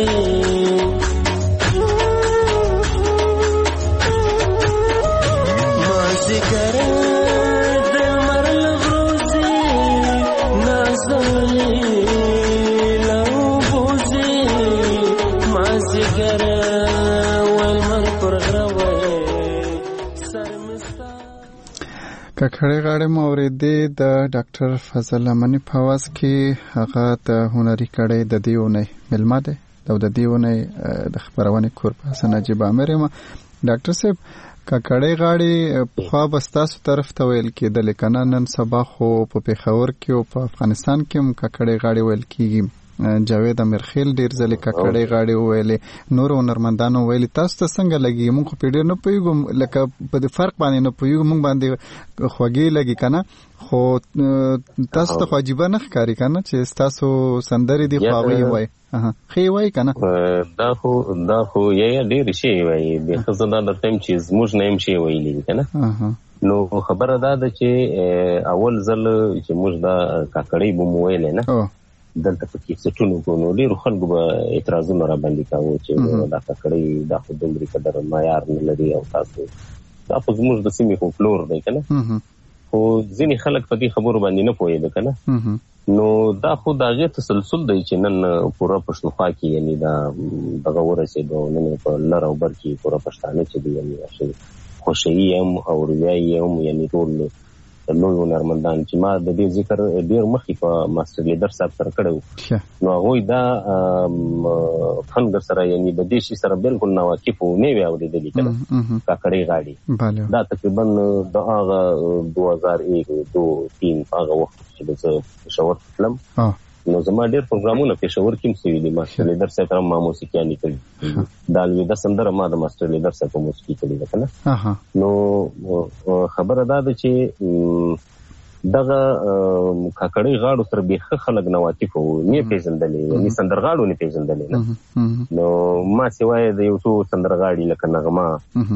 ککړې غاړې مو اورېدې د ډاکټر فضل امني په आवाज کې هغه د هنري کړۍ د دې اونۍ مېلمه دی او د دې اونۍ د خبرونې کوربه نجیب عامر یم. ډاکټر صاحب ککړې غاړې خو به ستاسو طرف ته ویل کېدلې که نه نن سبا خو په پېښور کې او په افغانستان کې هم ککړې غاړې ویل کېږي. جاوید امیرخیل ډیر ځلې ککړې غاړې وویلې نور هنرمندانو ویلي. تاسو ته څنګه لګي؟ موږ خو په ډېر نه پوهېږو لکه په دې فرق باندې نه پوهېږو موږ باندې خوږې لګي که نه خو تاسو ته خو عجیبه نه ښکاري که نه چې ستاسو سندرې دي خو هغوی وایي ښې وایي که نه دا خو ډېرې شی وایي بېخه زه دا درته یم چې زموږ نه یم شی ویلي دي که نه نو خبره دا ده چې اول ځل چې موږ دا ککړۍ به مو ویلې نه دلته په کیسټونو کو نو ډېرو خلکو به اعتراضونه را باندې کاوه چې دا ککړۍ دا خو دومره قدر معیار نه لري او تاسو دا خو زموږ د سیمې خو فلور دی که نه خو ځینې خلک په دې خبرو باندې نه پوهېده که نه نو دا خو د هغې تسلسل دی چې نن پوره پښتونخوا کې یعنې دا دغه ورسېدو نن په لر او بر کې پوره پښتانه چې دي یعنې خوشحي هم او رویایي هم یعنې ټول لوی هنرمندان چې ما د دې ذکر ډېر مخکې په ماسټر لیډر صاحب سره کړی و نو هغوی دا فن سره یعنې د دې شي سره بالکل ناواقف و نه وې اورېدلي که نه ککړۍ غاړې دا تقریبا د هغه 2001-2003 هغه وخت چې زه پېښور تلم نو زما ډېر پروګرامونه پېښور کې هم سوي دي. ماسټر لیډر صاحب سره ما موسیقیانې کړي دا لوېده سندره ما د ماسټر لیډر صاحب په موسیقي کړې ده که نه نو خبره دا ده چې دغه ککړۍ غاړو سره بیخه خلک نواقف وو نه پېژندلې یعنې سندرغاړو نه پېژندلې نه نو ما سوای د یو څو سندرغاړي لکه نغمه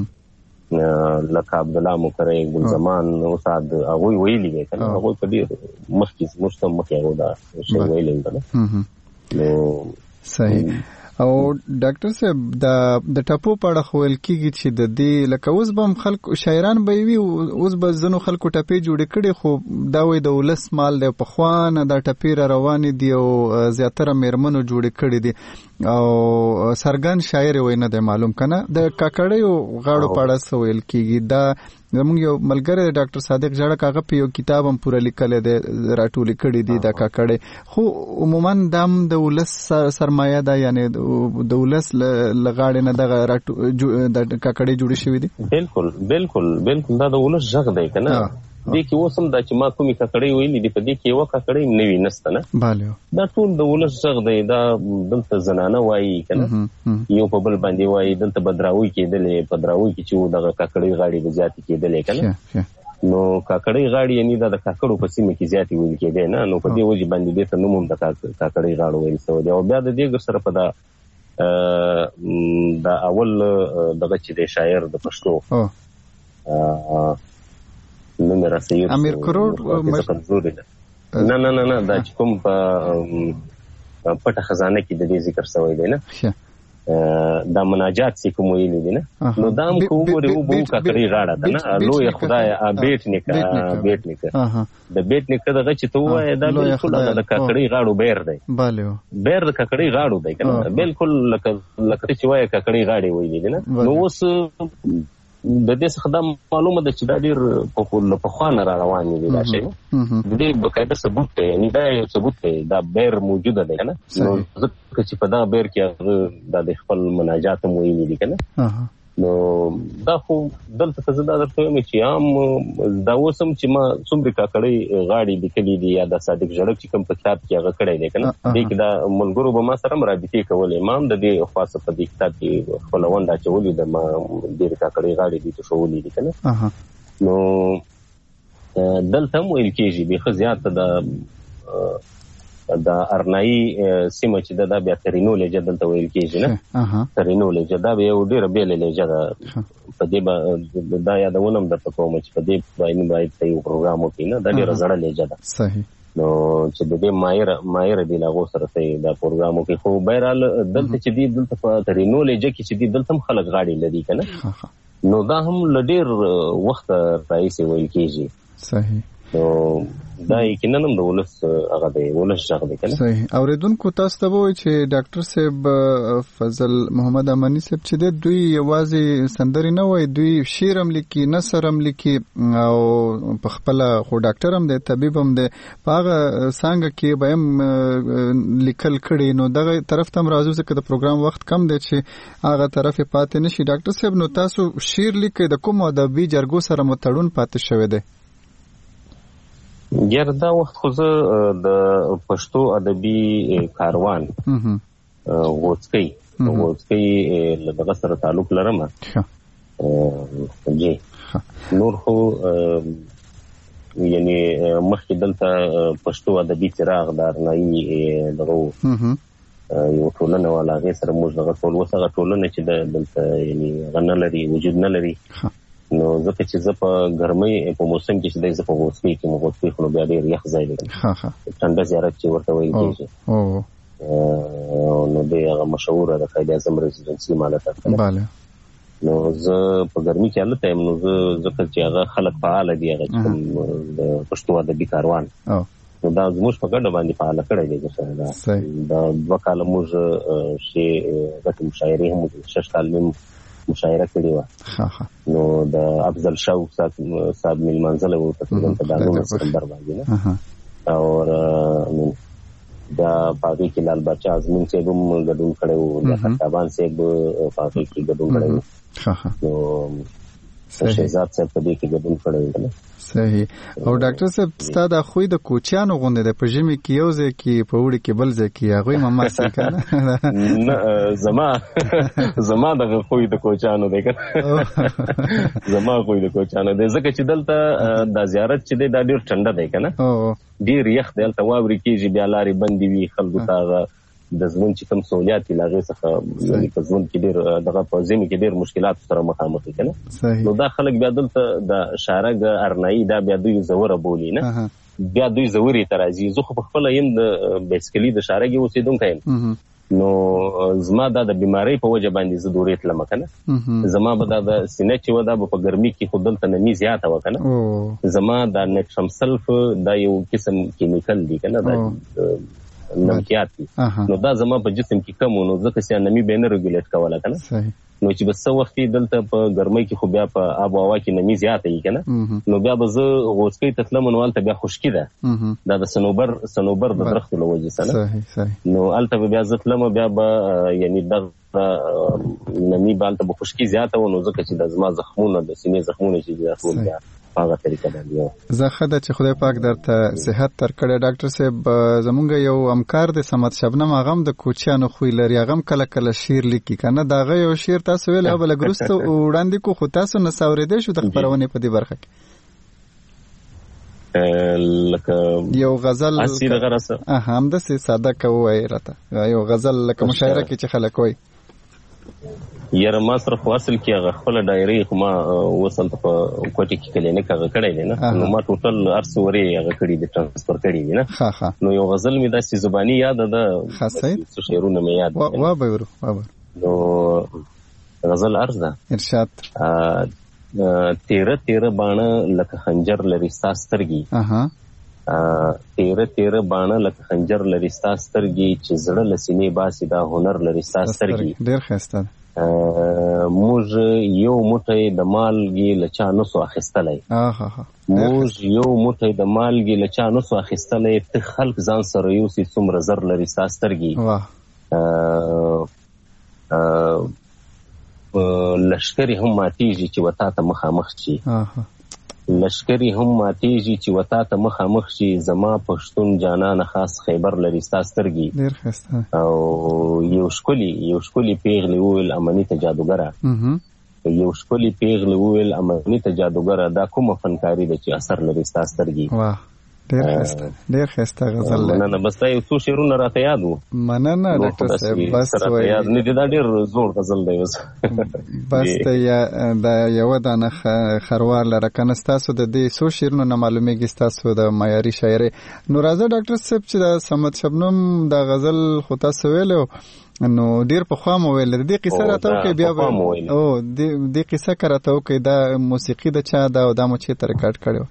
لکه عبدالله مکرۍ ګلزمان استاد هغوی ویلي دی که نه هغوی په ډېر مخکې زموږ ته مخکې هغو دا شی ویلی که نه نو صحیح. او ډاکټر صاحب د ټپو په اړه خو ویل کېږي چې د دې لکه اوس به هم خلکو شاعران به وي اوس به ځینو خلکو ټپې جوړې کړي خو دا وایي د ولس مال دی پخوا نه دا ټپې را روانې دي او زیاتره مېرمنو جوړې کړي دي او څرګند شاعر یې وایي نه دی معلوم که نه د ککړیو غاړو په اړه څه ویل کېږي. دا زموږ یو ملګری دی ډاکټر صادق جړک هغه په یو کتاب هم پوره لیکلی دی راټولې کړي دي دا ککړۍ خو عموما دا هم د ولس سرمایه ده یعنې د ولس له غاړې نه دغه ککړۍ جوړې شوي دي. بالکل دا د ولس غږ دی که نه دې کې اوس هم دا چې ما کومې ککړۍ ویلي دي په دې کې یوه ککړۍ هم نوي نشته نه دا ټول د ولس غږ دی. دا دلته زنانه وایي که نه یو په بل باندې وایي دلته به دراوۍ کېدلې په دراوۍ کې چې دغه ککړۍ غاړې به زیاتې کېدلې که نه نو ککړۍ غاړې یعنې دا د کاکړو په سیمه کې زیاتې ویل کېدی نه نو په دې وجې باندې دې ته نوم هم د ککړۍ غاړو ویل شوی دی. او بیا د دې سره په دا اول دغه چې دی شاعر د پښتو نوم یې راسه امیر کروړ نه دا چې کوم په پټه خزانه کې د دې ذکر شوی دی نه دا مناجات چې کوم ویلي دي نه نو دا هم که وګورې وبه ککړۍ غاړه ده نه لویه خدایه بیټ نیکه د بیټ نیکه دغه چې ته ووایې دا بالکل هغه د ککړۍ غاړو بیر دی بیر د ککړۍ غاړو دی که نه بالکل لکه چې وایې ککړۍ غاړې ویلي دي نه نو اوس د دې څخه دا معلومه ده چې دا ډېر له پخوا نه را روان دي دا شی د دې باقاعده ثبوت دی یعنې دا یو ثبوت دی دا بیر موجوده دی که نه نو ځکه چې په دغه بیر کې هغه دا د خپل مناجات هم ویلي دي که نه نو دا خو دلته څه دا درته وایم چې عام دا اوسم چې ما څومره کاکړې غاړي لیکلي دي یا د صادق ژړک چې کوم په کتاب کې هغه کړی دی کنه دې کې دا ملګرو به ما سره مرابطې کولې ما هم د دې خاصه په دې کتاب کې خپل ونده چولې د ما ډېر کاکړې غاړي دي ته شولې دي کنه نو دلته مو ویل کېږي به خزيات د ارنایي سیمه چې دا بیا ترینو لهجه دلته ویل کېږي نه ترینو لهجه دا به یو ډېر بیل لهجه ده په دې دا یادونه د کوم چې په دې باندې یو پروګرام وکړي نه دا ډېر زړه لهجه ده صحیح نو چې د دې مایر دی لاغو سره دا پروګرام وکړي خو بهرحال دلته چې دی دلته په ترینو لهجه کې چې دی دلته خلک غاړي لري کنه نو دا هم لډیر وخت راځي ویل کېږي صحیح نو دا یقینا هم د ولس هغه دی ولس ځای دی کنه صحیح اوریدونکو تاسو ته وایي چې ډاکټر صاحب فضل محمد امانی صاحب چې دوی یوازې سندري نه وایي دوی شعر هم لیکي نثر هم لیکي او په خپل خو ډاکټر هم دی طبيب هم دی په هغه څنګه کې به هم لیکل کړي نو دغه طرف ته راځو چې د پروګرام وخت کم دی چې هغه طرف پاتې نشي ډاکټر صاحب نو تاسو شعر لیکي د کوم ادبي جرګو سره متړون پاتې شوی دی ګر دا وخت خو زه د پښتو ادبي کاروان غوڅکۍ دغه سره تعلق لرم جی نور خو یعنی مخکې دلته پښتو ادبي چراغ دارنایي دغه یو ټولنه والا هغې سره موږ دغه ټول اوس هغه ټولنه چې دلته یعنی هغه نه لري وجود نه لري نو ځکه چې زه په ګرمۍ په موسم کې چې دی زه په غوڅکۍ کې غوڅکۍ خو نو بیا ډېر یخ ځای دی ټنډه زیارت چې ورته ویل کېږي نو دی هغه مشهوره د قائد اعظم رزیدنسي مالته نو زه په ګرمۍ کې هلته یم نو زه ځکه چې هغه خلک فعاله دي هغه چې د پښتو ادبي کاروان نو دا زموږ په ګډه باندې فعاله کړی دی دا 2 کاله موږ غټې مشاعرې هم 6 کال مشاعره کړې وه نو د افضل شوق صاحب میلمانځلی و تقریبا په 9 سپتمبر باندې نه او دا په هغې کې لال باچا ازمون صاحب هم ګډون کړی و لیاقت شعبان صاحب په هغې کې ګډون کړی و نو شهزاد صاحب په دې کې ګډون کړی و نه صحیح او ډاکټر صاحب ستا د خوی د کوچیانو غونډه ده په ژمي کې یو ځای کې په وړي کې بل ځای کې هغه ماما سي کنه زما د خوی د کوچیانو ده کنه زما خوی د کوچیانو ده ځکه چې دلته د زیارت چې دا ډیر ټنډه ده کنه ډیر یخ دی دلته واوري کېږي بیا لارې بندې وي خلکو ته د ژوند چې کوم سہولیات دي لاغې څخه یعنی په ژوند کې ډېر دغه په ځینې کې ډېر مشکلات سره مخامخ دي کنه نو دا خلک بیا دلته د شارګ ارنایي دا بیا دوی زوره بولی نه بیا دوی زوري ترازی زه خو په خپل یم د بیسکلی د شارګ اوسیدونکی یم نو زما دا د بیماری په وجه باندې زه دورې تلم کنه زما به دا د سینې چې ودا په ګرمي کې خود دلته نمی زیاته وکنه زما دا نټرم سلف دا یو قسم کیمیکل دی کنه دا نمکیات دي نو دا زما په جسم کې کم نو ځکه چې نمی به نه ریګولیټ کوله کنه نو چې بس وخت دلته په ګرمۍ کې خو بیا په آب او هوا کې نمی زیاته یې کنه نو بیا به زه غوڅکۍ تتلم نو البته بیا خشکی ده دا د سنوبر د درخت له وجې سره نو البته بیا زتلم بیا به یعنی د نمی بالته به خشکی زیاته و نو ځکه چې د زما زخمونه د سینې زخمونه چې دي ټول بیا هغه طریقه ده زه خدای چې خدای پاک درته صحت تر کړه ډاکټر صاحب زمونږ یو همکار د سمت شبنم هغه د کوچیانو خوې لري هغه کله کله شعر لیکي کنه داغه یو شعر تاسو ویل او بل ګروست وړاندې کو خو تاسو نه ساورېدې شو د خبرونه په دې برخه کې لکه یو غزل هم د ساده کوي راته یو غزل لکه مشاعره کې چې خلک وایي یاره ما سره خو اصل کې هغه خپل ډایري خو ما وصل په کوټې کې کلینیک هغه کړی دی نه نو ما ټوټل ارسوري هغه کړی دی ترانسفر کړی دی نه نو یو غزل مې داسې زبانی یاد ده څه شعرونه مې یاد وا به نو غزل ارز ده ارشاد تیره تیره باڼه لکه خنجر لري ستا سترګې تیره تیره باڼه لکه خنجر لري ستا سترګې چې زړه له سینې باسي دا هنر لري ستا سترګې ډېر ښایسته موږ یو موټی د مالګې له چا نسو اخیستلی موږ یو موټی د مالګې له چا نسو اخیستلی ته خلک ځان سره یوسي څومره زر لري ستا سترګې لشکري هم ماتېږي چې وتا ته مخامخ شي لشکري هم ماتېږي چې وتا ته مخامخ شي زما پښتون جانان خاص خیبر لري ستا سترګې او یو ښکلي پیغلې وویل امني ته جادوګره یو ښکلي پیغلې وویل امني ته جادوګره دا کومه فنکاري ده چې اثر لري ستا سترګې ډیر ښایسته غزل دی. مننه. بس دا یو څو شعرونه راته یاد وو. مننه ډاکټر صاحب. بس یاد نه دي، دا ډیر زوړ غزل دی اوس. بس دا یو دانه خروار لره کنه تاسو د دې څو شعرونو نه معلومیږي تاسو د معیاري شاعري. نو راځه ډاکټر صاحب چې د صمد شبنم د غزل خو تاسو ویلو نو ډیر په خوا مو ویل دې قصه راته کوي بیا او دې قصه راته کوي دا موسیقي د چا دا او دا مو چې تر ریکارډ کړو؟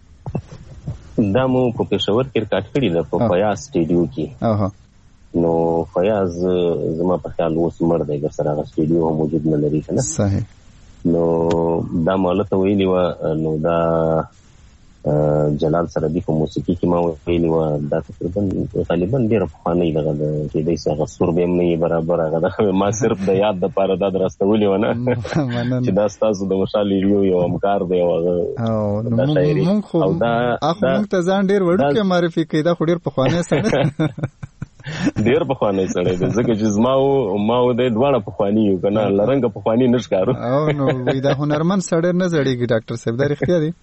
دا مو په پېښور کې ریکارډ کړی ده په فیاض سټوډیو کې. نو فیاض زما په خیال اوس مړ دی، که سره هغه سټوډیو هم موجود نه لري که نه. صحیح. نو دا مالته ویلي وه، نو دا جلال سربي په موسیقي کې ما ویلي وه، دا تقریبا غالبا ډېره پخوانۍ دغه د کېدی سي هغه سور به هم نه یې برابر هغه ده. ما صرف د یاد دپاره دا راستولې وه نه چې دا ستاسو د مشال ایریو یو همکار دی او هغه دا شاعري او دا موږ ته ځان ډېر وړوکی معرفي کوي، دا خو ډېر پخوانی سړی ډیر پخوانی سړی دی، ځکه چې ما و دی دواړه پخواني یو که نه، لرنګه پخواني نه ښکارو. نو دا هنرمند سړی نه زړېږي ډاکټر صاحب، دا رښتیا دی؟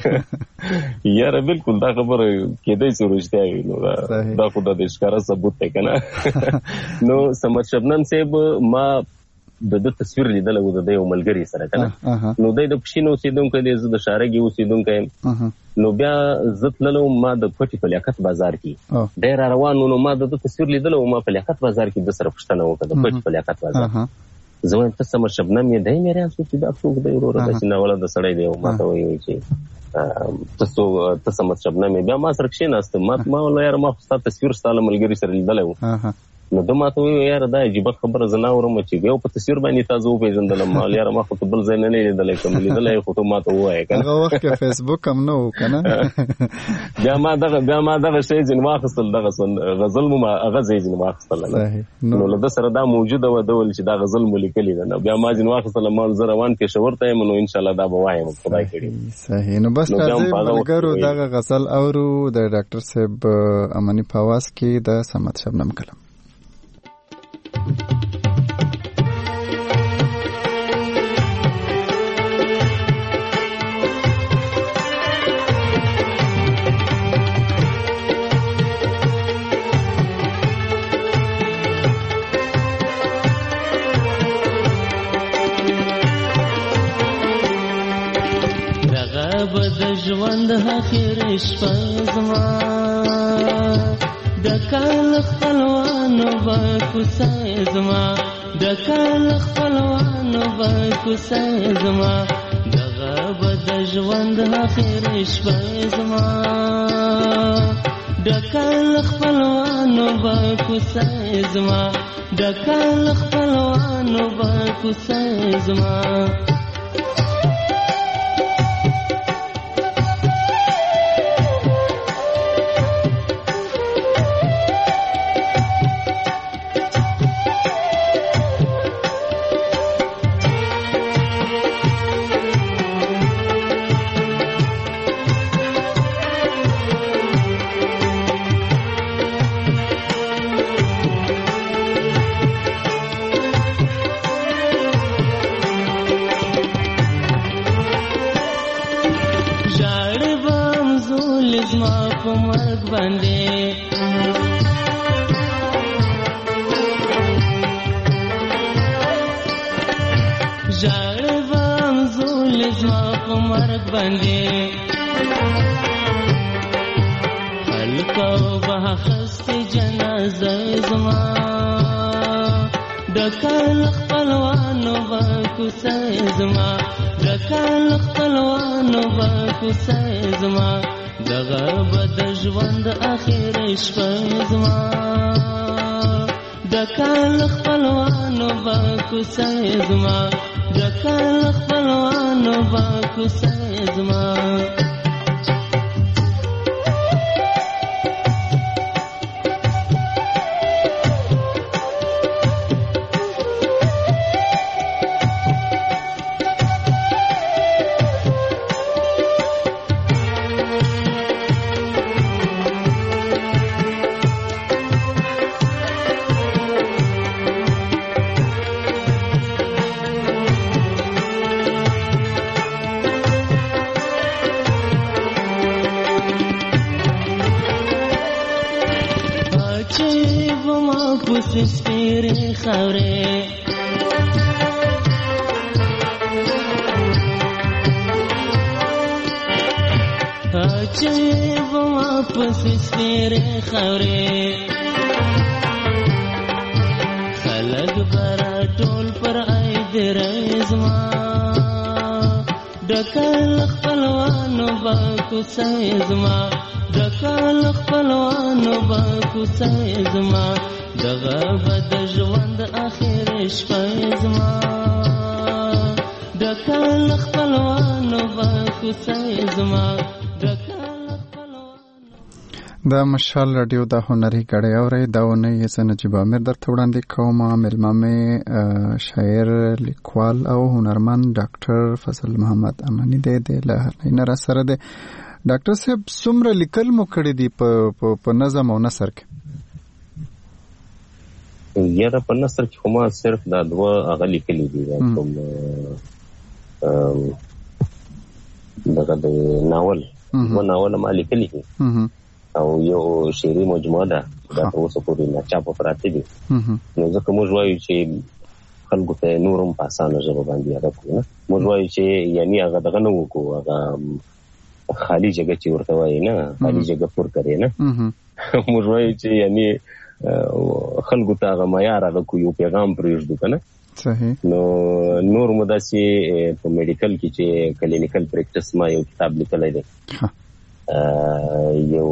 یاره بالکل دا خبره کېدی سي رښتیا وي. نو دا خو د ښکاره ثبوت دی که نه. نو صمد شبنم صاحب ما د تصویر لیدلی و د یو ملګري سره که نه. نو دی د پښین اوسېدونکی دی، زه د شارګي اوسېدونکی یم. نو بیا زه تللی وم ما د پټي په لیاقت بازار کې دی را روان و. نو ما د تصویر لیدلی و، ما په لیاقت بازار کې د سره پوښتنه وکړه د پټي په لیاقت بازار. زه وایم ته صمد شبنم یې؟ دی میریان څوک چې دا څوک دی وروره داسې ناولده سړی دی. ما ته وایي چې ته صمد شبنم یې؟ بیا ما سره کښېناستم، ما ویل یاره ما خو ستا تصویر ستا له ملګري سره لیدلی و. نو ده ما ته وویل یاره دا عجیبه خبره زه نه اورم چې یو په تصویر باندې تا زه وپېژندلم. ما ویل یاره ما خو ته بل ځای نه لیدلی، که مې لیدلی خو ته ما ته ووایه که نه. هغه وخت کې فیسبوک هم نه و که نه. بیا ما دغه شی ځینې واخیستل، دغه غزل مو هغه ځای ځینې واخیستل. نو له ده سره دا موجوده وه، ده ویل چې دا غزل مو لیکلې ده. نو بیا ما ځینې واخیستله، ما زه روان پېښور ته یم، نو انشاءالله دا به وایم خدای کړي. صحیح. نو بس راځئ ملګرو دغه غزل اورو د ډاکټر صاحب امني په اواز کې د صمد شبنم کلام. ژوند اخر شپه زما د کال خپلوانو به کوڅه زما د کال خپلوانو به کوڅه زما دغه به د ژوند اخر شپه زما د کال خپلوانو به کوڅه زما د کال خپلوانو به کوڅه زما سپیرې خاورې عجیب واپس سپیرې خاورې خلق برا ټول پر عید رزما ډکل خپلوانو با کوڅه زما ډکل خپلوانو با کوڅه زما دغه بد ژوند اخر شپه زما ډکل خپلوانو با کوڅه زما د مشال رادیو د هنري غړې اوري دا ونه یې نجیب امیر درته وړاندې کوم. ملمامه شاعر لیکوال او هنرمند ډاکټر فضل محمد امانی دی د لهرنۍ را سره دی. ډاکټر صاحب څومره لیکل مو کړی دی په نظم او نثر کې؟ یاره په نثر کې خو ما صرف دا دوه هغه لیکلي دي کوم دغه د ناول ما لیکلي دي او یو شعري مجموعه ده دا اوس پورې ناچاپه پراته دي. نو ځکه موږ وایو چې خلکو ته نورم په اسانه ژبه باندې یاد کړو. موږ وایو چې یعنی هغه دغه نه وکړو هغه خالی جګه چې ورته وایي نه خالی جګه پور کوي نه موږ وایو چې یعنی خلکو ته هغه معیار هغه کو یو پیغام پرېږدو کنه. صحیح. نو نور مداسي په میډیکل کې چې کلینیکل پریکټس ما یو کتاب لیکلی دی یو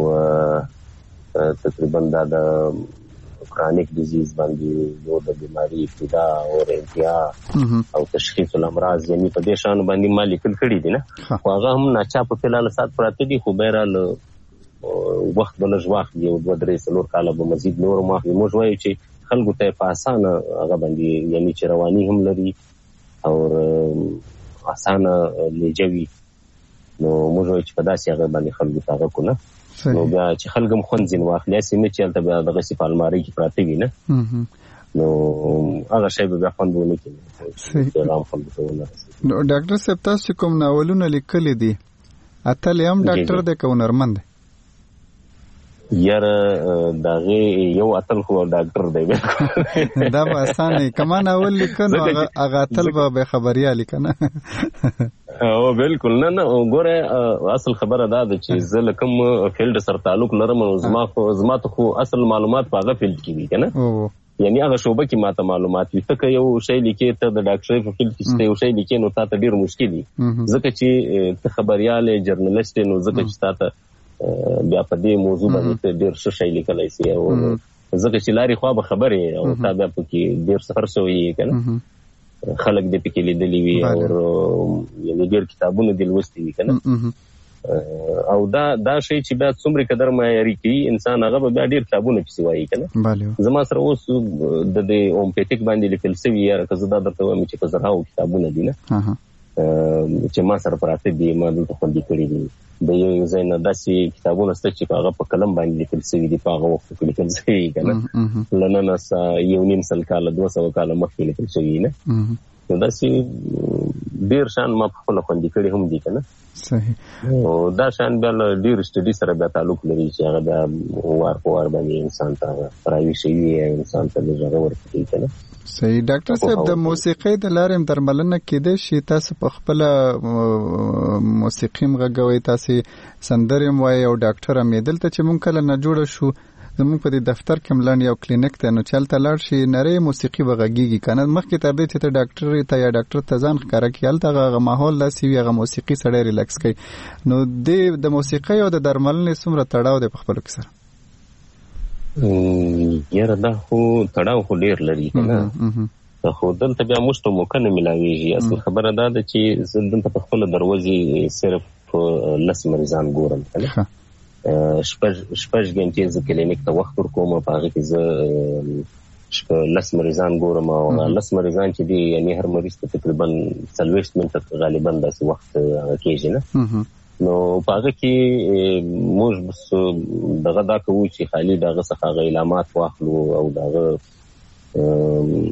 تقریبا دا د کرونیک ډیزیز باندې یو د بیماری ابتدا او انتها او تشخیص الامراض یعنی په دې شان باندې ما لیکل کړي دي نه خو هغه هم ناچاپه په لاله سات پراته دي خو بهرحال وخت بلژ وخت یو 2-3 کاله به مزید نور ما موږ وایو چې خلکو ته په اسانه هغه باندې یعنی چې رواني هم لري او اسانه لېجوي. نو موږ چې په داسې هغه باندې خلکو ته هغه کو نه نو بیا چې خلک هم خوند ځین واخلي چې نه چې هلته بیا دغه سي په المارۍ کې پراته وي نه نو هغه شی به بیا خوند ونه کړي. پیغام خلکو ته ونه رسېږي. نو ډاکټر صاحب تاسو کوم ناولونه لیکلي دي اتل هم ډاکټر دی که هنرمند دی؟ یاره دغه یو اتل خو ډاکټر دی دا به اسانه کما ناول لیکنو هغه اتل به خبریا لیکنه او بالکل نه وګوره اصل خبره دا ده چې زه لکم فیلډ سره تعلق لرم او زما ته خو اصل معلومات په هغه فیلډ کې وي کنه یعنی هغه شوبه کې ماته معلومات وي ته یو شی لیکې ته د ډاکټرۍ په فیلډ کې یو شی لیکې نو تاسو ډیر مشکل دي ځکه چې ته خبريال جرنالست نو ځکه چې تاسو بیا په دې موضوع باندې ډیر څه شی لیکلای شي او ځکه چې لاري خو به خبرې او تاسو بیا پکې ډیر سفر شوی کنه خلک دې پکې لیدلی وي او یعنی ډیر کتابونه دې لوستي وي کنه او دا شی چې بیا څومره قدر معیاري کوي انسان هغه به بیا ډیر کتابونه پسې وایي کنه. زما سره اوس د اومپیټیک باندې لیکل شوی یا که زه دا درته وایم چې په زرهاو کتابونه دي نه چې ما سره پراته دي ما دلته خوندي کړي دي د یو ځای نه داسې کتابونه شته چې هغه په قلم باندې لیکل شوي دي په هغه وخت کې لیکل شوي کنه له نن څخه 1.5 کاله 200 کاله مخکې لیکل شوي نه نو داسې ډیر شان ما په خپل خوندي کړي هم دي کنه. صحیح. او دا شان بیا ډیر سټډي سره بیا تعلق لري چې هغه بیا وار په وار باندې انسان ته راوي شي انسان ته لږه ورته کنه. صحیح. ډاکټر صاحب د موسیقۍ د لارې درملنه کېدای شي تاسو په خپل موسیقي مغږوي تاسو سندرې وایي او ډاکټر هم دلته چې مونږ کله نه جوړ شو زموږ په دې دفتر کې ملان یو کلینیک ته نو چلته لاړ شي نری موسیقي وغږیږي کنه مخکې تر دې چې ته ډاکټر ته یا ډاکټر ته ځان ښکارا کیل ته هغه ماحول داسې وي هغه موسیقي سره ریلیکس کوي نو د موسیقۍ او د درملنې څومره تړاو دی په خپل کې سره؟ یاره دا خو تړاو خو ډیر لري کنه خو دلته بیا مشته موقع نه ملاویږي. اصل خبره دا ده چې زه دلته په خپل دروازې صرف 10 مریضان ګورم کنه شپږ غنټې زه کلینیک ته وخت ورکوم په هغه کې زه 10 مریضان ګورم او 10 مریضان چې دي یعنی هر مریض ته تقریبا 40 منټه غالبا داسې وخت کېږي نه نو په هغه کې موږ دغه دا کوو چې خالي دغه څخه علامات واخلو او دغه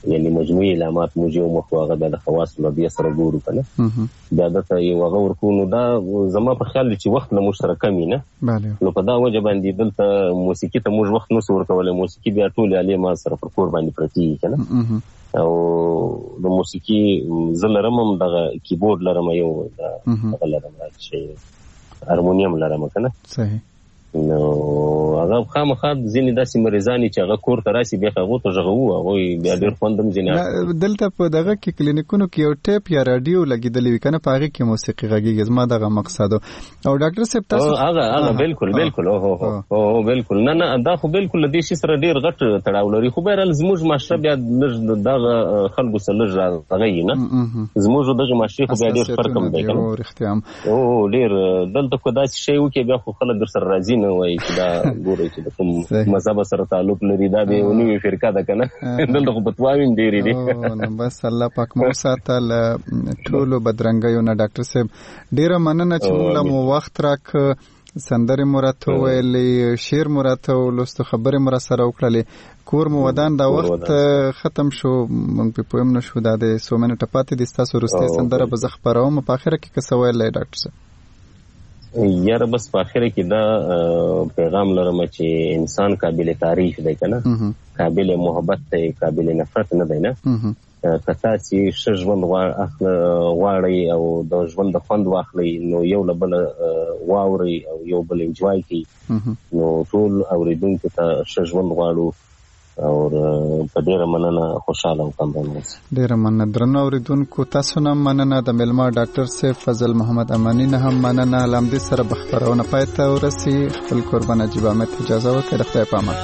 یعنی مجموعي علامات موږ یو مخ هغه د خواص لبیا سره ګورو کنه بیا دته یو هغه ورکو نو دا زما په خیال چې وخت له موږ سره کمی نه نو په دا وجه باندې دلته موسیقي ته موږ وخت نو څور کولای موسیقي بیا ټول علي ما سره پر کور باندې پرتی کنه او د موسیقي زلرم هم دغه کیبورډ لرم یو دا لرم چې هارمونیم لرم کنه صحیح نو هغه خامخا ځینې داسې مریضانی چې هغه کور ته راشي بیا هغه ته ژغو هغه بیا ډېر خوندم ځینې دلته په دغه کې کلینیکونو کې یو ټیپ یا رادیو لګیدلی وي کنه په هغه کې موسیقي غږیږي زما دغه مقصد او ډاکټر صاحب تاسو هغه بالکل او بالکل نه دا خو بالکل د دې شي سره ډېر غټ تړاو لري خو بهرحال زموږ معاشره بیا دغه خلکو سره لږ راغی نه زموږ دغه معاشره خو بیا ډېر فرق هم دی کنه او ډېر دلته کو داسې شی وکي بیا خو خلک در سره راځي نه وایي چې دا ګوري چې د کوم مذهب سره تعلق لري دا به نوې فرقه ده کنه دلته خو بتواوین ډېری دي نو بس الله پاک مو ساتل ټولو بدرنګیو نه ډاکټر صاحب ډیره مننه چې موږ مو وخت راک سندرې مرته ویلې شعر مرته ولست خبرې مر سره وکړلې کور مو ودان دا وخت ختم شو مونږ په پویم نشو دا د 100 منټه پاتې د تاسو ورسته سندره به زخبروم په اخر کې څه ویلې ډاکټر صاحب یاره بس په اخر کې دا پیغام لرم چې انسان قابل تعریف دی کنه قابل محبت دی قابل نفرت نه دی نه کته چې ژوند غواړي او د ژوند د خوند واخلي نو یو بل واوري او یو بل انجوای کوي نو ټول اوریدونکو ته ژوند غواړو او په ډیره مننه خوشاله وکم ډیره مننه درنو اوریدونکو تاسو نه مننه د ملما ډاکټر سیف فضل محمد امانی نه هم مننه لامدې سره بخبرونه پاتې ورسي خپل قربان عجیب احمد اجازه ورکړه خدای پامان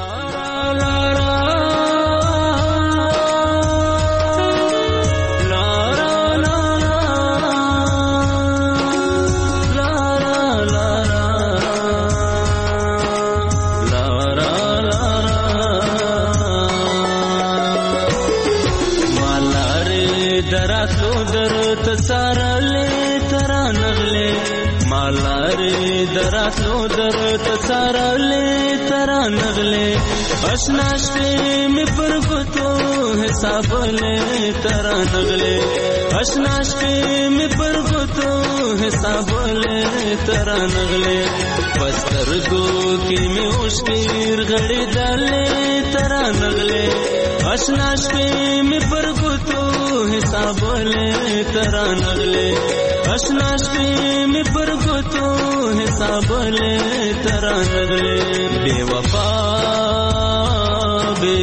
اشنا شپې مې پر ګوتو حساب لې ترا نغلې اشنا شپې مې پر ګوتو حساب لې ترا نغلې پسترګو کې مې اوشکیر غړې دلې ترا نغلې اشنا شپې مې پر ګوتو حساب لې ترا نغلې اشنا شپې مې پر ګوتو حساب لې ترا نغلې بے وفا بے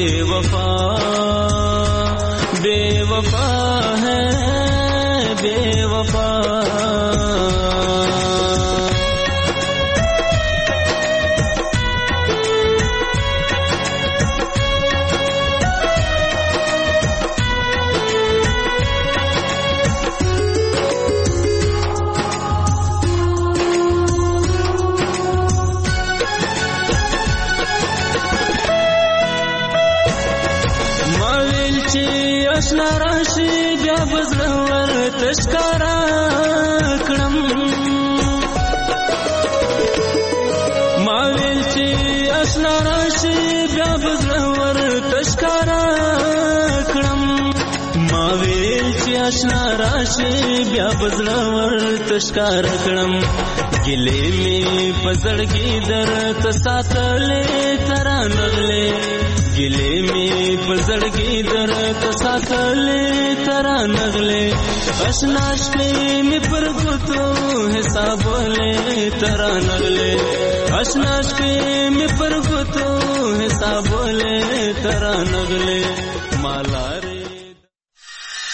وفا ہے بے وفا اشنا راشي بیا بزرور تشکارا کړم ما ویل چې اشنا راشي بیا بزرور تشکارا کړم ما ویل چې اشنا راشي بیا بزرور تشکارا کړم ګلې می پزړګي در تساتلې ترا نغلې ګلې می پزړګي در تساتلې ترا نغلې اشنا شپې می پر ګوتو حساب لې ترا نغلې اشنا شپې می پر ګوتو حساب لې ترا نغلې مالاره